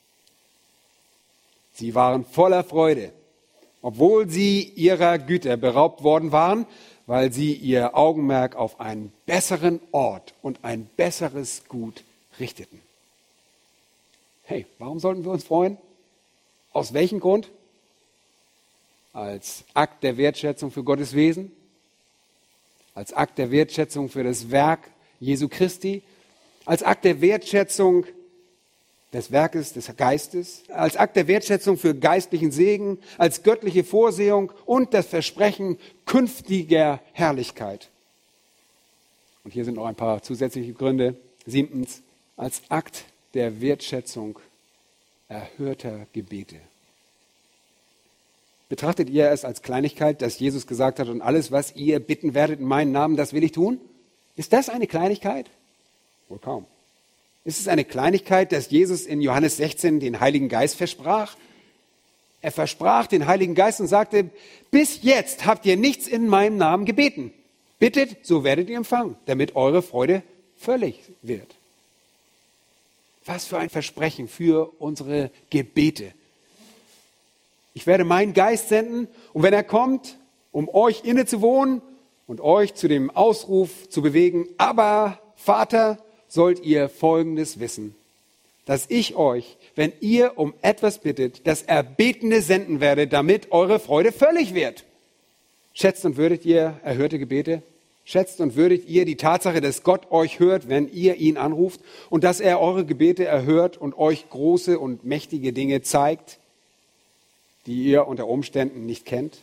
Sie waren voller Freude, obwohl sie ihrer Güter beraubt worden waren, weil sie ihr Augenmerk auf einen besseren Ort und ein besseres Gut richteten. Hey, warum sollten wir uns freuen? Aus welchem Grund? Als Akt der Wertschätzung für Gottes Wesen, als Akt der Wertschätzung für das Werk Jesu Christi, als Akt der Wertschätzung des Werkes des Geistes, als Akt der Wertschätzung für geistlichen Segen, als göttliche Vorsehung und das Versprechen künftiger Herrlichkeit. Und hier sind noch ein paar zusätzliche Gründe. Siebtens, als Akt der Wertschätzung erhörter Gebete. Betrachtet ihr es als Kleinigkeit, dass Jesus gesagt hat, und alles, was ihr bitten werdet in meinem Namen, das will ich tun? Ist das eine Kleinigkeit? Wohl kaum. Ist es eine Kleinigkeit, dass Jesus in Johannes sechzehn den Heiligen Geist versprach? Er versprach den Heiligen Geist und sagte, bis jetzt habt ihr nichts in meinem Namen gebeten. Bittet, so werdet ihr empfangen, damit eure Freude völlig wird. Was für ein Versprechen für unsere Gebete. Ich werde meinen Geist senden und wenn er kommt, um euch inne zu wohnen und euch zu dem Ausruf zu bewegen, aber Vater, sollt ihr Folgendes wissen, dass ich euch, wenn ihr um etwas bittet, das Erbetene senden werde, damit eure Freude völlig wird. Schätzt und würdet ihr erhörte Gebete? Schätzt und würdigt ihr die Tatsache, dass Gott euch hört, wenn ihr ihn anruft und dass er eure Gebete erhört und euch große und mächtige Dinge zeigt, die ihr unter Umständen nicht kennt?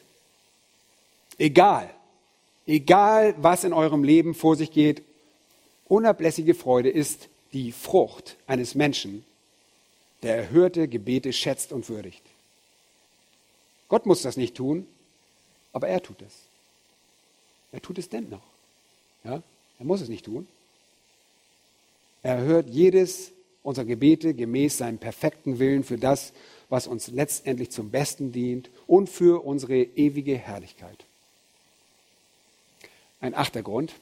Egal, egal was in eurem Leben vor sich geht, unablässige Freude ist die Frucht eines Menschen, der erhörte Gebete schätzt und würdigt. Gott muss das nicht tun, aber er tut es. Er tut es dennoch. Ja? Er muss es nicht tun. Er erhört jedes unserer Gebete gemäß seinem perfekten Willen für das, was uns letztendlich zum Besten dient und für unsere ewige Herrlichkeit. Ein achter Grund,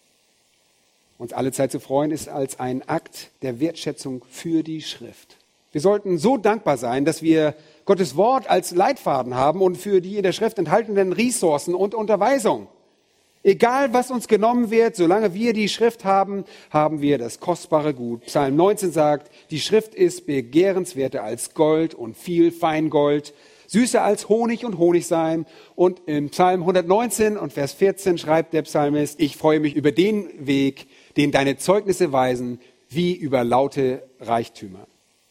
uns alle Zeit zu freuen, ist als ein Akt der Wertschätzung für die Schrift. Wir sollten so dankbar sein, dass wir Gottes Wort als Leitfaden haben und für die in der Schrift enthaltenen Ressourcen und Unterweisung. Egal, was uns genommen wird, solange wir die Schrift haben, haben wir das kostbare Gut. Psalm neunzehn sagt, die Schrift ist begehrenswerter als Gold und viel Feingold, süßer als Honig und Honigseim. Und im Psalm hundertneunzehn und Vers vierzehn schreibt der Psalmist, ich freue mich über den Weg, den deine Zeugnisse weisen, wie über laute Reichtümer.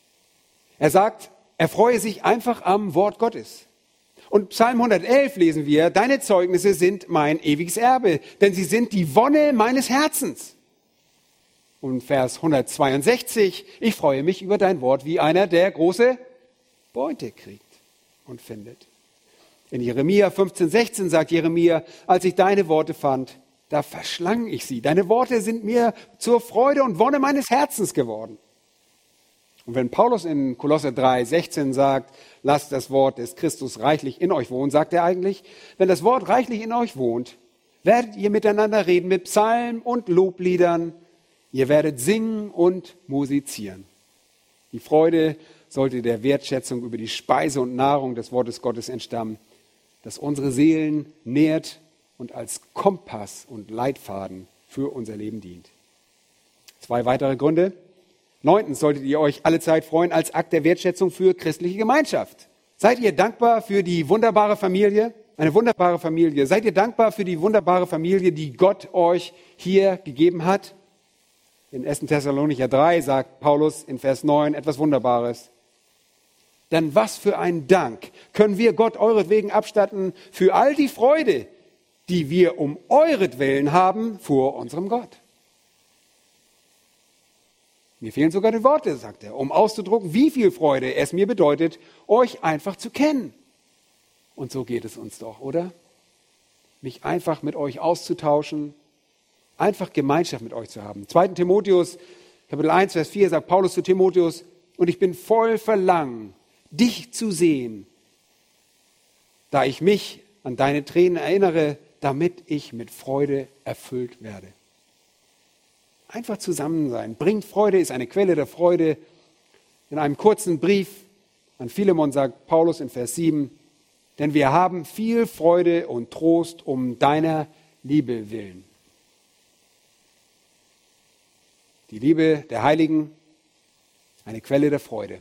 Er sagt, er freue sich einfach am Wort Gottes. Und Psalm hundertelf lesen wir, deine Zeugnisse sind mein ewiges Erbe, denn sie sind die Wonne meines Herzens. Und Vers hundertzweiundsechzig, ich freue mich über dein Wort wie einer, der große Beute kriegt und findet. In Jeremia fünfzehn, sechzehn sagt Jeremia, als ich deine Worte fand, da verschlang ich sie. Deine Worte sind mir zur Freude und Wonne meines Herzens geworden. Und wenn Paulus in Kolosser drei, sechzehn sagt, lasst das Wort des Christus reichlich in euch wohnen, sagt er eigentlich, wenn das Wort reichlich in euch wohnt, werdet ihr miteinander reden mit Psalmen und Lobliedern, ihr werdet singen und musizieren. Die Freude sollte der Wertschätzung über die Speise und Nahrung des Wortes Gottes entstammen, das unsere Seelen nährt und als Kompass und Leitfaden für unser Leben dient. Zwei weitere Gründe. Neuntens solltet ihr euch alle Zeit freuen als Akt der Wertschätzung für christliche Gemeinschaft. Seid ihr dankbar für die wunderbare Familie? Eine wunderbare Familie. Seid ihr dankbar für die wunderbare Familie, die Gott euch hier gegeben hat? In ersten Thessalonicher drei sagt Paulus in Vers neun etwas Wunderbares. Denn was für ein Dank können wir Gott euretwegen abstatten für all die Freude, die wir um euretwillen haben vor unserem Gott. Mir fehlen sogar die Worte, sagt er, um auszudrücken, wie viel Freude es mir bedeutet, euch einfach zu kennen. Und so geht es uns doch, oder? Mich einfach mit euch auszutauschen, einfach Gemeinschaft mit euch zu haben. zweiten Timotheus, Kapitel eins, Vers vier, sagt Paulus zu Timotheus, und ich bin voll Verlangen, dich zu sehen, da ich mich an deine Tränen erinnere, damit ich mit Freude erfüllt werde. Einfach zusammen sein. Bringt Freude, ist eine Quelle der Freude. In einem kurzen Brief an Philemon sagt Paulus in Vers sieben, denn wir haben viel Freude und Trost um deiner Liebe willen. Die Liebe der Heiligen, eine Quelle der Freude.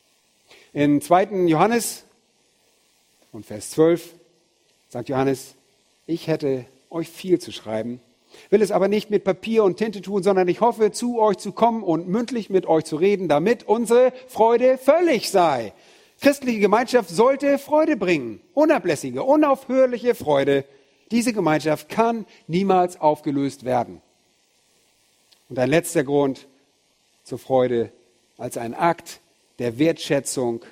In zweiten Johannes und Vers zwölf sagt Johannes, ich hätte euch viel zu schreiben, will es aber nicht mit Papier und Tinte tun, sondern ich hoffe, zu euch zu kommen und mündlich mit euch zu reden, damit unsere Freude völlig sei. Christliche Gemeinschaft sollte Freude bringen, unablässige, unaufhörliche Freude. Diese Gemeinschaft kann niemals aufgelöst werden. Und ein letzter Grund zur Freude als ein Akt der Wertschätzung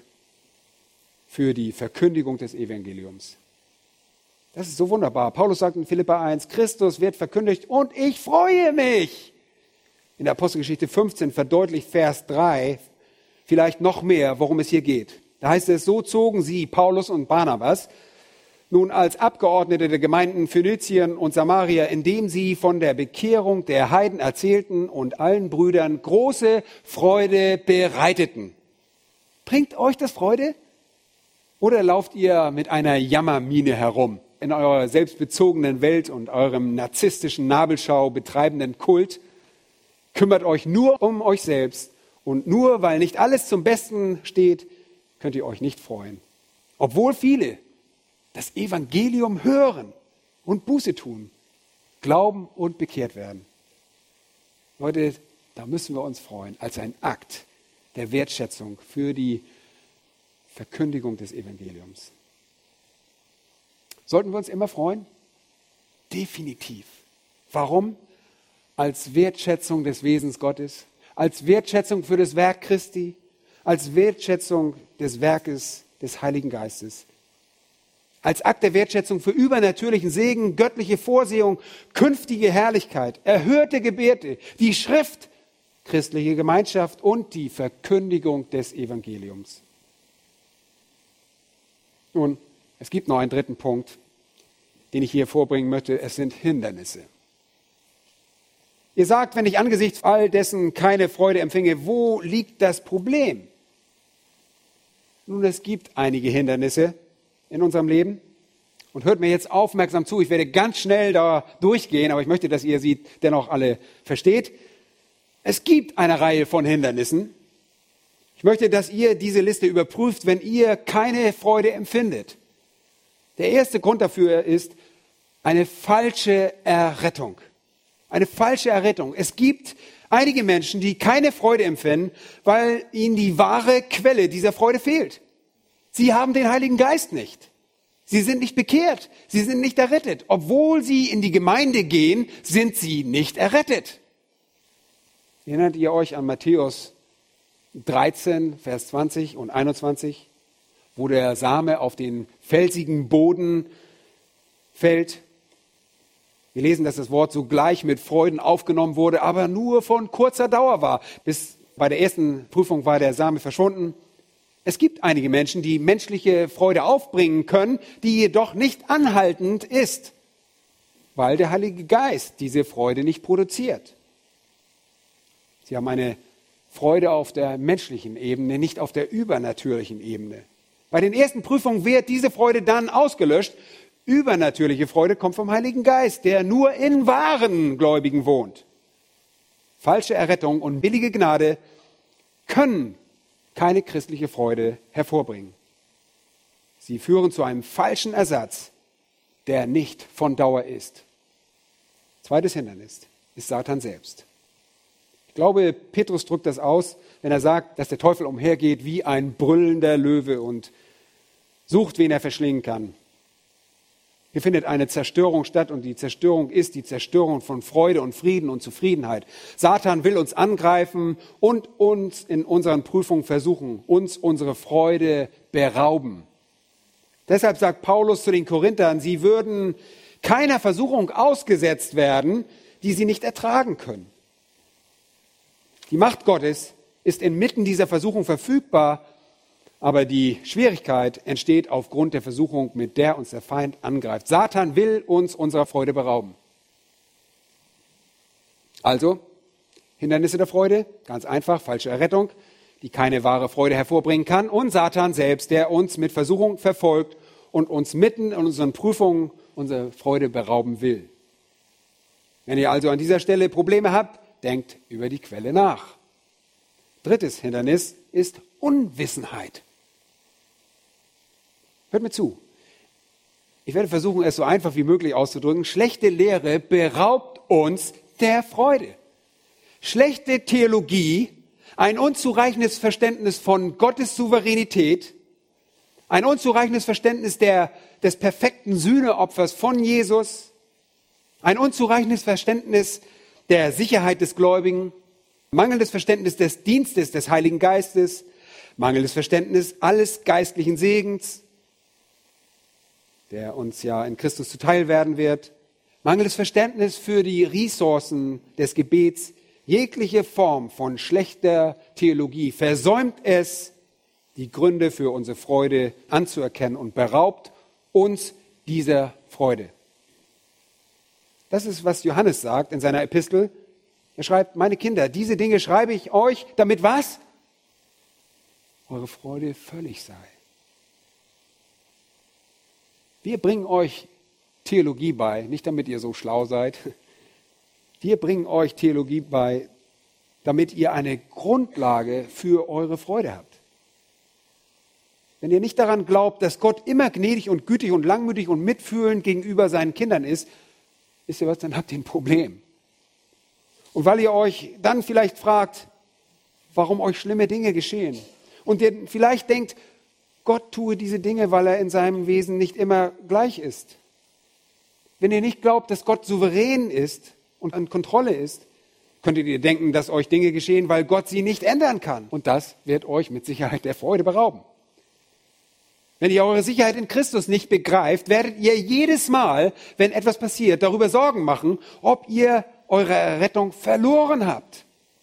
für die Verkündigung des Evangeliums. Das ist so wunderbar. Paulus sagt in Philipper eins, Christus wird verkündigt und ich freue mich. In der Apostelgeschichte fünfzehn verdeutlicht Vers drei vielleicht noch mehr, worum es hier geht. Da heißt es, so zogen sie, Paulus und Barnabas, nun als Abgeordnete der Gemeinden Phönizien und Samaria, indem sie von der Bekehrung der Heiden erzählten und allen Brüdern große Freude bereiteten. Bringt euch das Freude? Oder lauft ihr mit einer Jammermiene herum in eurer selbstbezogenen Welt und eurem narzisstischen Nabelschau betreibenden Kult? Kümmert euch nur um euch selbst und nur weil nicht alles zum Besten steht, könnt ihr euch nicht freuen. Obwohl viele das Evangelium hören und Buße tun, glauben und bekehrt werden. Leute, da müssen wir uns freuen, als ein Akt der Wertschätzung für die Verkündigung des Evangeliums. Sollten wir uns immer freuen? Definitiv. Warum? Als Wertschätzung des Wesens Gottes, als Wertschätzung für das Werk Christi, als Wertschätzung des Werkes des Heiligen Geistes. Als Akt der Wertschätzung für übernatürlichen Segen, göttliche Vorsehung, künftige Herrlichkeit, erhörte Gebete, die Schrift, christliche Gemeinschaft und die Verkündigung des Evangeliums. Nun, es gibt noch einen dritten Punkt, den ich hier vorbringen möchte. Es sind Hindernisse. Ihr sagt, wenn ich angesichts all dessen keine Freude empfinge, wo liegt das Problem? Nun, es gibt einige Hindernisse in unserem Leben. Und hört mir jetzt aufmerksam zu. Ich werde ganz schnell da durchgehen, aber ich möchte, dass ihr sie dennoch alle versteht. Es gibt eine Reihe von Hindernissen. Ich möchte, dass ihr diese Liste überprüft, wenn ihr keine Freude empfindet. Der erste Grund dafür ist eine falsche Errettung. Eine falsche Errettung. Es gibt einige Menschen, die keine Freude empfinden, weil ihnen die wahre Quelle dieser Freude fehlt. Sie haben den Heiligen Geist nicht. Sie sind nicht bekehrt. Sie sind nicht errettet. Obwohl sie in die Gemeinde gehen, sind sie nicht errettet. Erinnert ihr euch an Matthäus dreizehn, Vers zwanzig und einundzwanzig, wo der Same auf den felsigen Boden fällt? Wir lesen, dass das Wort sogleich mit Freuden aufgenommen wurde, aber nur von kurzer Dauer war. Bis bei der ersten Prüfung war der Same verschwunden. Es gibt einige Menschen, die menschliche Freude aufbringen können, die jedoch nicht anhaltend ist, weil der Heilige Geist diese Freude nicht produziert. Sie haben eine Freude auf der menschlichen Ebene, nicht auf der übernatürlichen Ebene. Bei den ersten Prüfungen wird diese Freude dann ausgelöscht. Übernatürliche Freude kommt vom Heiligen Geist, der nur in wahren Gläubigen wohnt. Falsche Errettung und billige Gnade können keine christliche Freude hervorbringen. Sie führen zu einem falschen Ersatz, der nicht von Dauer ist. Zweites Hindernis ist Satan selbst. Ich glaube, Petrus drückt das aus, wenn er sagt, dass der Teufel umhergeht wie ein brüllender Löwe und sucht, wen er verschlingen kann. Hier findet eine Zerstörung statt und die Zerstörung ist die Zerstörung von Freude und Frieden und Zufriedenheit. Satan will uns angreifen und uns in unseren Prüfungen versuchen, uns unsere Freude berauben. Deshalb sagt Paulus zu den Korinthern, sie würden keiner Versuchung ausgesetzt werden, die sie nicht ertragen können. Die Macht Gottes ist inmitten dieser Versuchung verfügbar, aber die Schwierigkeit entsteht aufgrund der Versuchung, mit der uns der Feind angreift. Satan will uns unserer Freude berauben. Also, Hindernisse der Freude, ganz einfach, falsche Errettung, die keine wahre Freude hervorbringen kann, und Satan selbst, der uns mit Versuchung verfolgt und uns mitten in unseren Prüfungen unsere Freude berauben will. Wenn ihr also an dieser Stelle Probleme habt, denkt über die Quelle nach. Drittes Hindernis ist Unwissenheit. Hört mir zu. Ich werde versuchen, es so einfach wie möglich auszudrücken. Schlechte Lehre beraubt uns der Freude. Schlechte Theologie, ein unzureichendes Verständnis von Gottes Souveränität, ein unzureichendes Verständnis der, des perfekten Sühneopfers von Jesus, ein unzureichendes Verständnis der Sicherheit des Gläubigen, mangelndes Verständnis des Dienstes des Heiligen Geistes, mangelndes Verständnis alles geistlichen Segens, der uns ja in Christus zuteil werden wird, mangelndes Verständnis für die Ressourcen des Gebets, jegliche Form von schlechter Theologie versäumt es, die Gründe für unsere Freude anzuerkennen und beraubt uns dieser Freude. Das ist, was Johannes sagt in seiner Epistel. Er schreibt, meine Kinder, diese Dinge schreibe ich euch, damit was? Eure Freude völlig sei. Wir bringen euch Theologie bei, nicht damit ihr so schlau seid. Wir bringen euch Theologie bei, damit ihr eine Grundlage für eure Freude habt. Wenn ihr nicht daran glaubt, dass Gott immer gnädig und gütig und langmütig und mitfühlend gegenüber seinen Kindern ist, wisst ihr was, dann habt ihr ein Problem. Und weil ihr euch dann vielleicht fragt, warum euch schlimme Dinge geschehen, und ihr vielleicht denkt, Gott tue diese Dinge, weil er in seinem Wesen nicht immer gleich ist. Wenn ihr nicht glaubt, dass Gott souverän ist und an Kontrolle ist, könntet ihr denken, dass euch Dinge geschehen, weil Gott sie nicht ändern kann. Und das wird euch mit Sicherheit der Freude berauben. Wenn ihr eure Sicherheit in Christus nicht begreift, werdet ihr jedes Mal, wenn etwas passiert, darüber Sorgen machen, ob ihr eure Errettung verloren habt.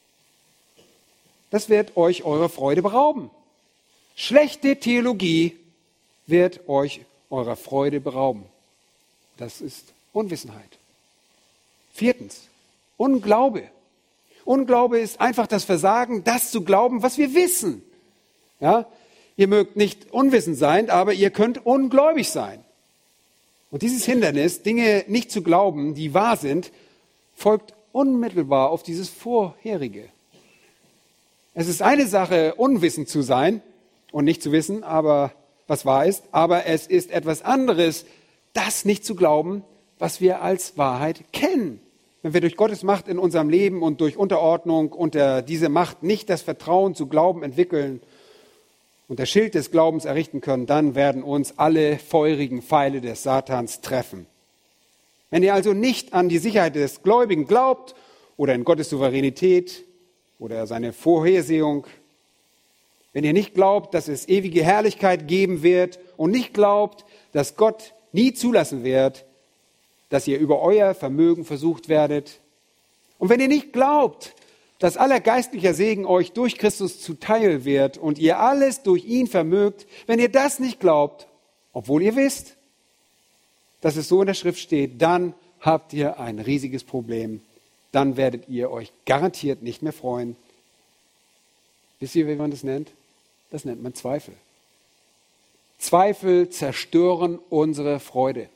Das wird euch eure Freude berauben. Schlechte Theologie wird euch eurer Freude berauben. Das ist Unwissenheit. Viertens, Unglaube. Unglaube ist einfach das Versagen, das zu glauben, was wir wissen. Ja? Ihr mögt nicht unwissend sein, aber ihr könnt ungläubig sein. Und dieses Hindernis, Dinge nicht zu glauben, die wahr sind, folgt unmittelbar auf dieses Vorherige. Es ist eine Sache, unwissend zu sein und nicht zu wissen, aber was wahr ist, aber es ist etwas anderes, das nicht zu glauben, was wir als Wahrheit kennen. Wenn wir durch Gottes Macht in unserem Leben und durch Unterordnung unter diese Macht nicht das Vertrauen zu Glauben entwickeln und das Schild des Glaubens errichten können, dann werden uns alle feurigen Pfeile des Satans treffen. Wenn ihr also nicht an die Sicherheit des Gläubigen glaubt oder in Gottes Souveränität oder seine Vorhersehung, wenn ihr nicht glaubt, dass es ewige Herrlichkeit geben wird und nicht glaubt, dass Gott nie zulassen wird, dass ihr über euer Vermögen versucht werdet, und wenn ihr nicht glaubt, dass aller geistlicher Segen euch durch Christus zuteil wird und ihr alles durch ihn vermögt, wenn ihr das nicht glaubt, obwohl ihr wisst, dass es so in der Schrift steht, dann habt ihr ein riesiges Problem. Dann werdet ihr euch garantiert nicht mehr freuen. Wisst ihr, wie man das nennt? Das nennt man Zweifel. Zweifel zerstören unsere Freude.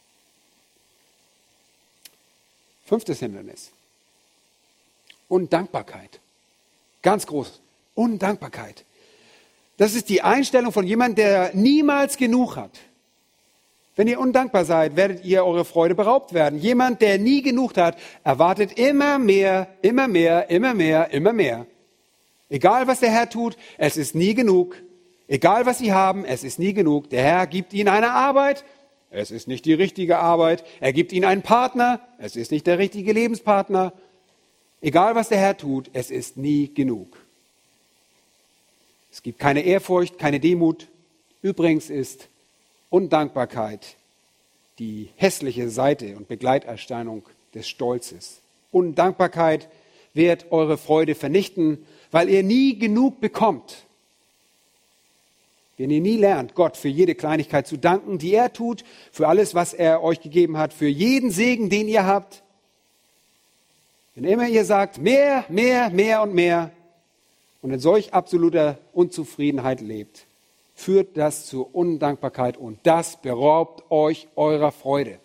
Fünftes Hindernis. Undankbarkeit. Ganz groß. Undankbarkeit. Das ist die Einstellung von jemandem, der niemals genug hat. Wenn ihr undankbar seid, werdet ihr eure Freude beraubt werden. Jemand, der nie genug hat, erwartet immer mehr, immer mehr, immer mehr, immer mehr. Egal, was der Herr tut, es ist nie genug. Egal, was sie haben, es ist nie genug. Der Herr gibt ihnen eine Arbeit, es ist nicht die richtige Arbeit. Er gibt ihnen einen Partner, es ist nicht der richtige Lebenspartner. Egal, was der Herr tut, es ist nie genug. Es gibt keine Ehrfurcht, keine Demut. Übrigens ist Undankbarkeit die hässliche Seite und Begleiterscheinung des Stolzes. Undankbarkeit wird eure Freude vernichten, weil ihr nie genug bekommt. Wenn ihr nie lernt, Gott für jede Kleinigkeit zu danken, die er tut, für alles, was er euch gegeben hat, für jeden Segen, den ihr habt. Wenn immer ihr sagt, mehr, mehr, mehr und mehr und in solch absoluter Unzufriedenheit lebt, führt das zur Undankbarkeit und das beraubt euch eurer Freude.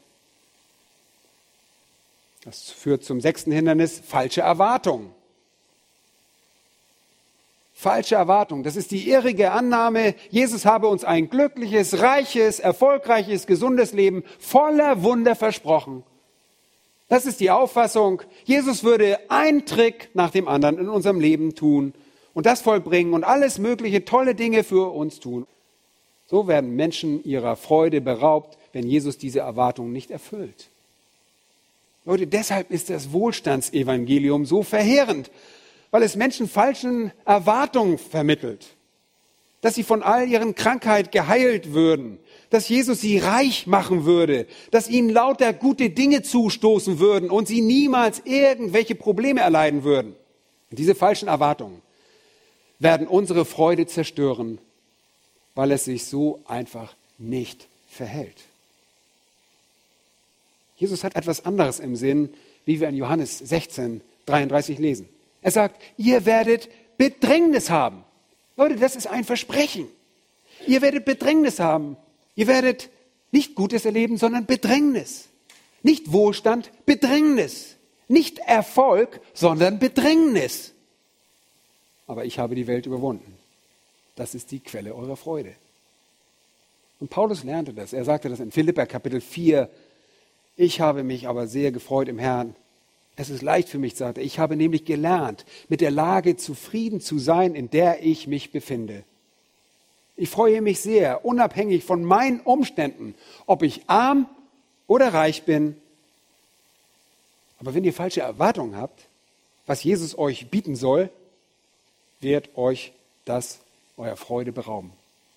Das führt zum sechsten Hindernis, falsche Erwartungen. Falsche Erwartung, das ist die irrige Annahme, Jesus habe uns ein glückliches, reiches, erfolgreiches, gesundes Leben voller Wunder versprochen. Das ist die Auffassung, Jesus würde einen Trick nach dem anderen in unserem Leben tun und das vollbringen und alles mögliche tolle Dinge für uns tun. So werden Menschen ihrer Freude beraubt, wenn Jesus diese Erwartungen nicht erfüllt. Leute, deshalb ist das Wohlstandsevangelium so verheerend, weil es Menschen falschen Erwartungen vermittelt, dass sie von all ihren Krankheiten geheilt würden, dass Jesus sie reich machen würde, dass ihnen lauter gute Dinge zustoßen würden und sie niemals irgendwelche Probleme erleiden würden. Und diese falschen Erwartungen werden unsere Freude zerstören, weil es sich so einfach nicht verhält. Jesus hat etwas anderes im Sinn, wie wir in Johannes sechzehn, dreiunddreißig lesen. Er sagt, ihr werdet Bedrängnis haben. Leute, das ist ein Versprechen. Ihr werdet Bedrängnis haben. Ihr werdet nicht Gutes erleben, sondern Bedrängnis. Nicht Wohlstand, Bedrängnis. Nicht Erfolg, sondern Bedrängnis. Aber ich habe die Welt überwunden. Das ist die Quelle eurer Freude. Und Paulus lernte das. Er sagte das in Philipper Kapitel vier. Ich habe mich aber sehr gefreut im Herrn. Es ist leicht für mich, sagte er. Ich habe nämlich gelernt, mit der Lage zufrieden zu sein, in der ich mich befinde. Ich freue mich sehr, unabhängig von meinen Umständen, ob ich arm oder reich bin. Aber wenn ihr falsche Erwartungen habt, was Jesus euch bieten soll, wird euch das eurer Freude berauben.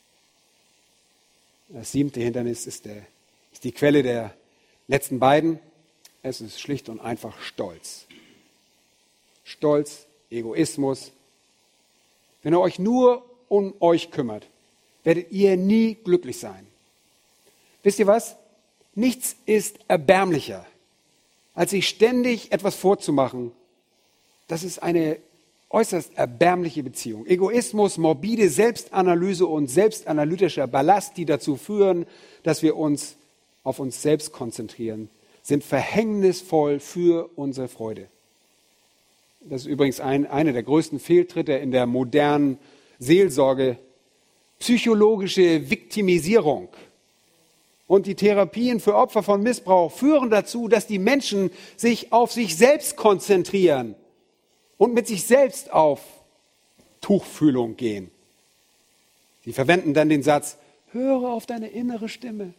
Das siebte Hindernis ist, der, ist die Quelle der letzten beiden. Es ist schlicht und einfach Stolz. Stolz, Egoismus. Wenn ihr euch nur um euch kümmert, werdet ihr nie glücklich sein. Wisst ihr was? Nichts ist erbärmlicher, als sich ständig etwas vorzumachen. Das ist eine äußerst erbärmliche Beziehung. Egoismus, morbide Selbstanalyse und selbstanalytischer Ballast, die dazu führen, dass wir uns auf uns selbst konzentrieren, sind verhängnisvoll für unsere Freude. Das ist übrigens ein, einer der größten Fehltritte in der modernen Seelsorge. Psychologische Viktimisierung und die Therapien für Opfer von Missbrauch führen dazu, dass die Menschen sich auf sich selbst konzentrieren und mit sich selbst auf Tuchfühlung gehen. Sie verwenden dann den Satz, höre auf deine innere Stimme.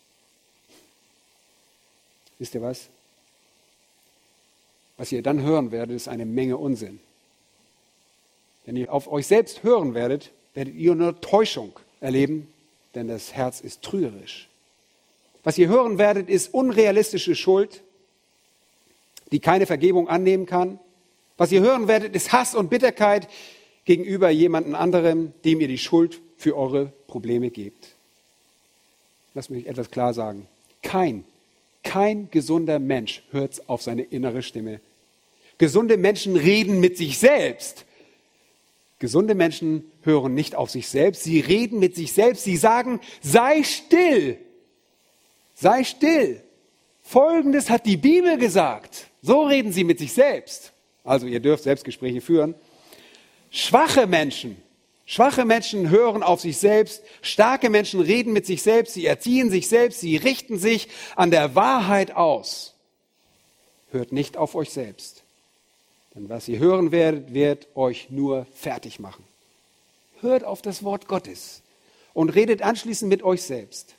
Wisst ihr was? Was ihr dann hören werdet, ist eine Menge Unsinn. Wenn ihr auf euch selbst hören werdet, werdet ihr nur Täuschung erleben, denn das Herz ist trügerisch. Was ihr hören werdet, ist unrealistische Schuld, die keine Vergebung annehmen kann. Was ihr hören werdet, ist Hass und Bitterkeit gegenüber jemandem anderem, dem ihr die Schuld für eure Probleme gebt. Lasst mich etwas klar sagen. Kein Kein gesunder Mensch hört auf seine innere Stimme. Gesunde Menschen reden mit sich selbst. Gesunde Menschen hören nicht auf sich selbst. Sie reden mit sich selbst. Sie sagen, sei still. Sei still. Folgendes hat die Bibel gesagt. So reden sie mit sich selbst. Also ihr dürft Selbstgespräche führen. Schwache Menschen Schwache Menschen hören auf sich selbst, starke Menschen reden mit sich selbst, sie erziehen sich selbst, sie richten sich an der Wahrheit aus. Hört nicht auf euch selbst, denn was ihr hören werdet, wird euch nur fertig machen. Hört auf das Wort Gottes und redet anschließend mit euch selbst.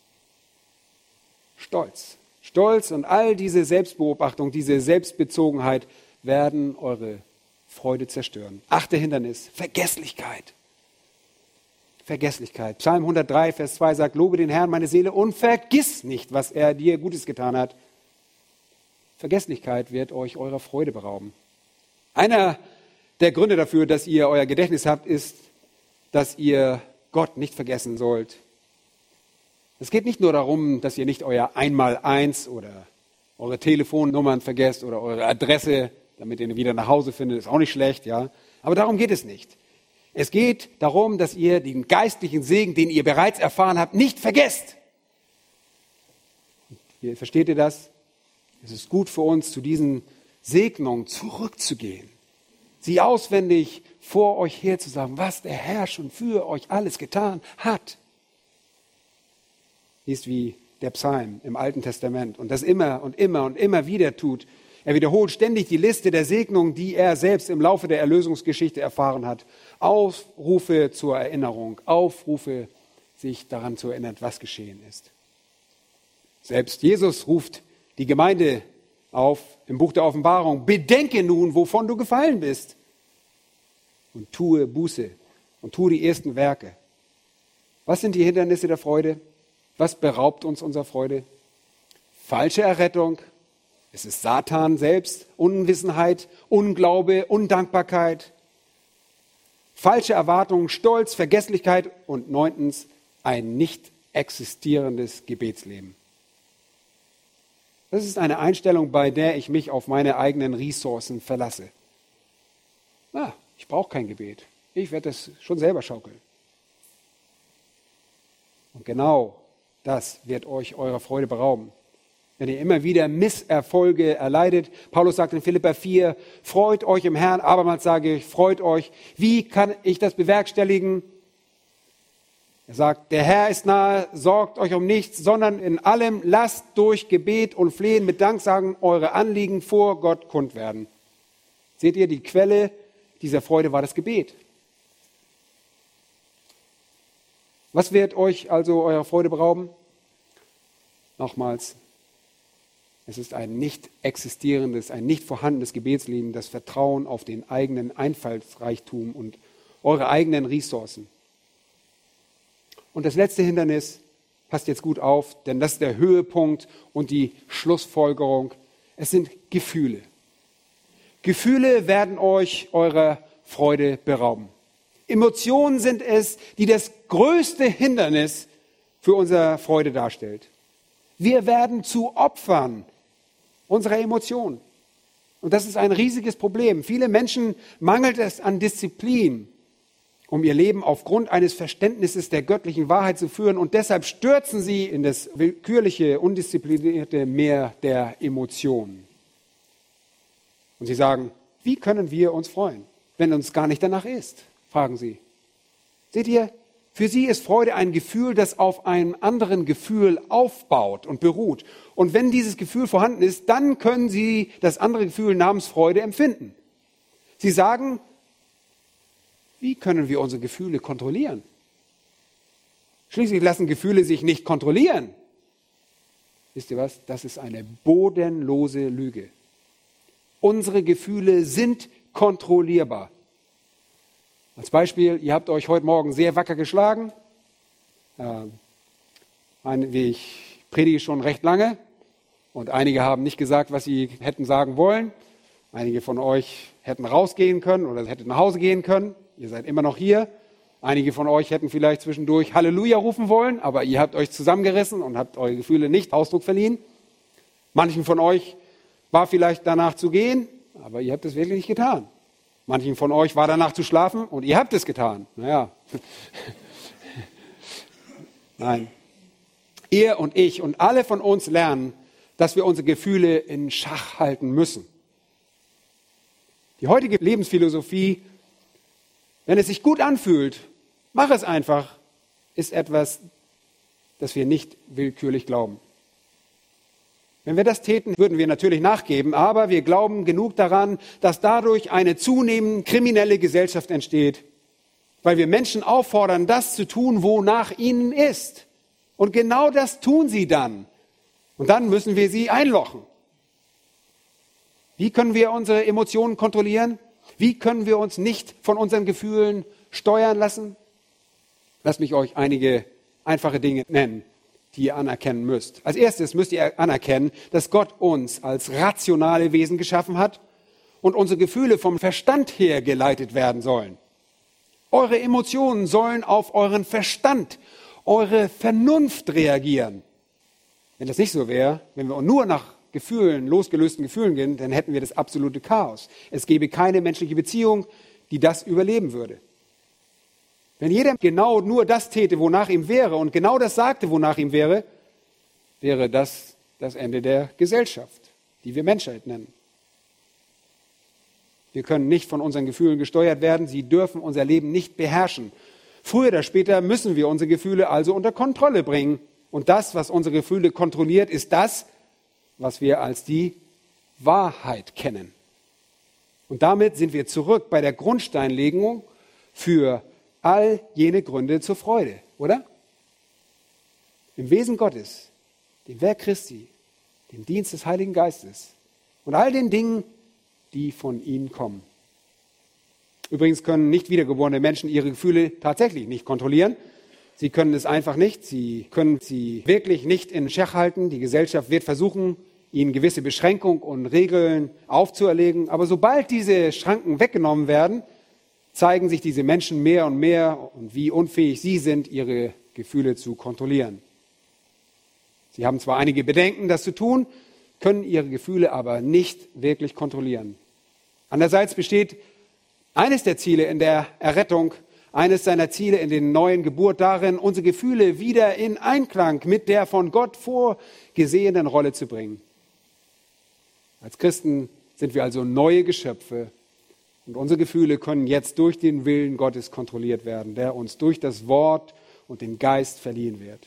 Stolz, Stolz und all diese Selbstbeobachtung, diese Selbstbezogenheit werden eure Freude zerstören. Achte Hindernis, Vergesslichkeit. Vergesslichkeit. Psalm hundertdrei, Vers zwei sagt, lobe den Herrn, meine Seele, und vergiss nicht, was er dir Gutes getan hat. Vergesslichkeit wird euch eurer Freude berauben. Einer der Gründe dafür, dass ihr euer Gedächtnis habt, ist, dass ihr Gott nicht vergessen sollt. Es geht nicht nur darum, dass ihr nicht euer Einmaleins oder eure Telefonnummern vergesst oder eure Adresse, damit ihr wieder nach Hause findet, ist auch nicht schlecht, ja. Aber darum geht es nicht. Es geht darum, dass ihr den geistlichen Segen, den ihr bereits erfahren habt, nicht vergesst. Versteht ihr das? Es ist gut für uns, zu diesen Segnungen zurückzugehen. Sie auswendig vor euch herzusagen, was der Herr schon für euch alles getan hat. Ist wie der Psalm im Alten Testament und das immer und immer und immer wieder tut. Er wiederholt ständig die Liste der Segnungen, die er selbst im Laufe der Erlösungsgeschichte erfahren hat. Aufrufe zur Erinnerung, Aufrufe, sich daran zu erinnern, was geschehen ist. Selbst Jesus ruft die Gemeinde auf im Buch der Offenbarung: Bedenke nun, wovon du gefallen bist, und tue Buße und tue die ersten Werke. Was sind die Hindernisse der Freude? Was beraubt uns unserer Freude? Falsche Errettung. Es ist Satan selbst, Unwissenheit, Unglaube, Undankbarkeit, falsche Erwartungen, Stolz, Vergesslichkeit und neuntens ein nicht existierendes Gebetsleben. Das ist eine Einstellung, bei der ich mich auf meine eigenen Ressourcen verlasse. Na, ich brauche kein Gebet. Ich werde das schon selber schaukeln. Und genau das wird euch eurer Freude berauben. Wenn ihr immer wieder Misserfolge erleidet. Paulus sagt in Philipper vier, freut euch im Herrn, abermals sage ich, freut euch. Wie kann ich das bewerkstelligen? Er sagt, der Herr ist nahe, sorgt euch um nichts, sondern in allem lasst durch Gebet und Flehen mit Danksagen eure Anliegen vor Gott kund werden. Seht ihr, die Quelle dieser Freude war das Gebet. Was wird euch also eurer Freude berauben? Nochmals, es ist ein nicht existierendes, ein nicht vorhandenes Gebetsleben, das Vertrauen auf den eigenen Einfallsreichtum und eure eigenen Ressourcen. Und das letzte Hindernis, passt jetzt gut auf, denn das ist der Höhepunkt und die Schlussfolgerung. Es sind Gefühle. Gefühle werden euch eurer Freude berauben. Emotionen sind es, die das größte Hindernis für unsere Freude darstellt. Wir werden zu Opfern unserer Emotionen. Und das ist ein riesiges Problem. Viele Menschen mangelt es an Disziplin, um ihr Leben aufgrund eines Verständnisses der göttlichen Wahrheit zu führen. Und deshalb stürzen sie in das willkürliche, undisziplinierte Meer der Emotionen. Und sie sagen, wie können wir uns freuen, wenn uns gar nicht danach ist? Fragen sie. Seht ihr, für sie ist Freude ein Gefühl, das auf einem anderen Gefühl aufbaut und beruht. Und wenn dieses Gefühl vorhanden ist, dann können sie das andere Gefühl namens Freude empfinden. Sie sagen, wie können wir unsere Gefühle kontrollieren? Schließlich lassen Gefühle sich nicht kontrollieren. Wisst ihr was? Das ist eine bodenlose Lüge. Unsere Gefühle sind kontrollierbar. Als Beispiel, ihr habt euch heute Morgen sehr wacker geschlagen. Ich predige schon recht lange und einige haben nicht gesagt, was sie hätten sagen wollen. Einige von euch hätten rausgehen können oder hätten nach Hause gehen können. Ihr seid immer noch hier. Einige von euch hätten vielleicht zwischendurch Halleluja rufen wollen, aber ihr habt euch zusammengerissen und habt eure Gefühle nicht Ausdruck verliehen. Manchen von euch war vielleicht danach zu gehen, aber ihr habt es wirklich nicht getan. Manchen von euch war danach zu schlafen und ihr habt es getan. Naja. Nein. Ihr und ich und alle von uns lernen, dass wir unsere Gefühle in Schach halten müssen. Die heutige Lebensphilosophie, wenn es sich gut anfühlt, mach es einfach, ist etwas, das wir nicht willkürlich glauben. Wenn wir das täten, würden wir natürlich nachgeben, aber wir glauben genug daran, dass dadurch eine zunehmend kriminelle Gesellschaft entsteht, weil wir Menschen auffordern, das zu tun, wonach ihnen ist. Und genau das tun sie dann. Und dann müssen wir sie einlochen. Wie können wir unsere Emotionen kontrollieren? Wie können wir uns nicht von unseren Gefühlen steuern lassen? Lasst mich euch einige einfache Dinge nennen, die ihr anerkennen müsst. Als erstes müsst ihr anerkennen, dass Gott uns als rationale Wesen geschaffen hat und unsere Gefühle vom Verstand her geleitet werden sollen. Eure Emotionen sollen auf euren Verstand, eure Vernunft reagieren. Wenn das nicht so wäre, wenn wir nur nach Gefühlen, losgelösten Gefühlen gehen, dann hätten wir das absolute Chaos. Es gäbe keine menschliche Beziehung, die das überleben würde. Wenn jeder genau nur das täte, wonach ihm wäre, und genau das sagte, wonach ihm wäre, wäre das das Ende der Gesellschaft, die wir Menschheit nennen. Wir können nicht von unseren Gefühlen gesteuert werden, sie dürfen unser Leben nicht beherrschen. Früher oder später müssen wir unsere Gefühle also unter Kontrolle bringen. Und das, was unsere Gefühle kontrolliert, ist das, was wir als die Wahrheit kennen. Und damit sind wir zurück bei der Grundsteinlegung für all jene Gründe zur Freude, oder? Im Wesen Gottes, dem Werk Christi, dem Dienst des Heiligen Geistes und all den Dingen, die von ihm kommen. Übrigens können nicht wiedergeborene Menschen ihre Gefühle tatsächlich nicht kontrollieren. Sie können es einfach nicht. Sie können sie wirklich nicht in Schach halten. Die Gesellschaft wird versuchen, ihnen gewisse Beschränkungen und Regeln aufzuerlegen. Aber sobald diese Schranken weggenommen werden, zeigen sich diese Menschen mehr und mehr und wie unfähig sie sind, ihre Gefühle zu kontrollieren. Sie haben zwar einige Bedenken, das zu tun, können ihre Gefühle aber nicht wirklich kontrollieren. Andererseits besteht eines der Ziele in der Errettung, eines seiner Ziele in der neuen Geburt darin, unsere Gefühle wieder in Einklang mit der von Gott vorgesehenen Rolle zu bringen. Als Christen sind wir also neue Geschöpfe und unsere Gefühle können jetzt durch den Willen Gottes kontrolliert werden, der uns durch das Wort und den Geist verliehen wird.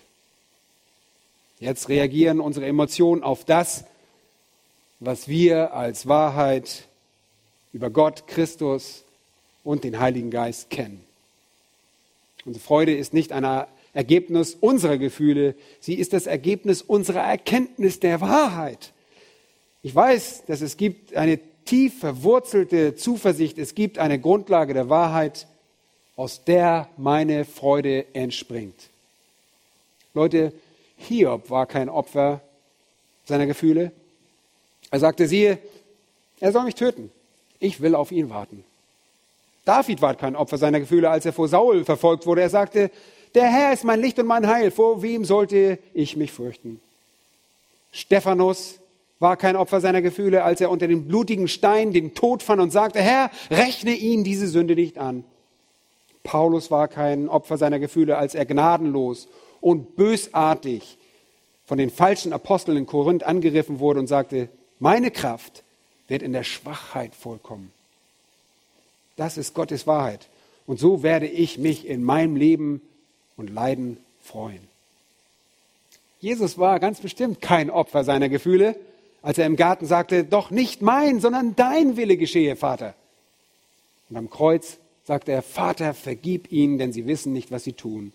Jetzt reagieren unsere Emotionen auf das, was wir als Wahrheit über Gott, Christus und den Heiligen Geist kennen. Unsere Freude ist nicht ein Ergebnis unserer Gefühle, sie ist das Ergebnis unserer Erkenntnis der Wahrheit. Ich weiß, dass es gibt eine tief verwurzelte Zuversicht, es gibt eine Grundlage der Wahrheit, aus der meine Freude entspringt. Leute, Hiob war kein Opfer seiner Gefühle. Er sagte, siehe, er soll mich töten. Ich will auf ihn warten. David war kein Opfer seiner Gefühle, als er vor Saul verfolgt wurde. Er sagte, der Herr ist mein Licht und mein Heil. Vor wem sollte ich mich fürchten? Stephanus war kein Opfer seiner Gefühle, als er unter dem blutigen Stein den Tod fand und sagte, Herr, rechne ihn diese Sünde nicht an. Paulus war kein Opfer seiner Gefühle, als er gnadenlos und bösartig von den falschen Aposteln in Korinth angegriffen wurde und sagte, meine Kraft wird in der Schwachheit vollkommen. Das ist Gottes Wahrheit. Und so werde ich mich in meinem Leben und Leiden freuen. Jesus war ganz bestimmt kein Opfer seiner Gefühle, als er im Garten sagte, doch nicht mein, sondern dein Wille geschehe, Vater. Und am Kreuz sagte er, Vater, vergib ihnen, denn sie wissen nicht, was sie tun.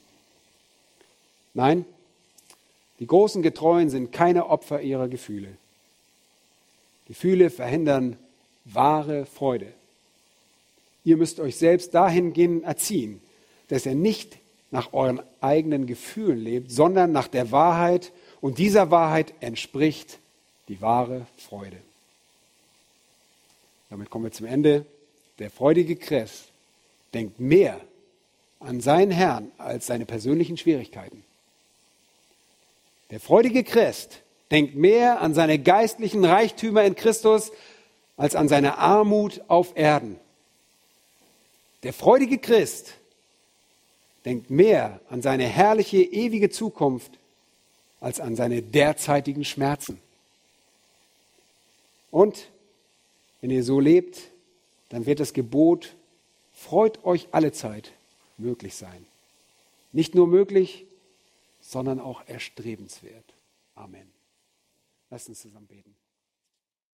Nein, die großen Getreuen sind keine Opfer ihrer Gefühle. Gefühle verhindern wahre Freude. Ihr müsst euch selbst dahingehend erziehen, dass ihr nicht nach euren eigenen Gefühlen lebt, sondern nach der Wahrheit. Und dieser Wahrheit entspricht die wahre Freude. Damit kommen wir zum Ende. Der freudige Christ denkt mehr an seinen Herrn als seine persönlichen Schwierigkeiten. Der freudige Christ denkt mehr an seine geistlichen Reichtümer in Christus als an seine Armut auf Erden. Der freudige Christ denkt mehr an seine herrliche, ewige Zukunft als an seine derzeitigen Schmerzen. Und wenn ihr so lebt, dann wird das Gebot, freut euch allezeit, möglich sein. Nicht nur möglich, sondern auch erstrebenswert. Amen. Lasst uns zusammen beten.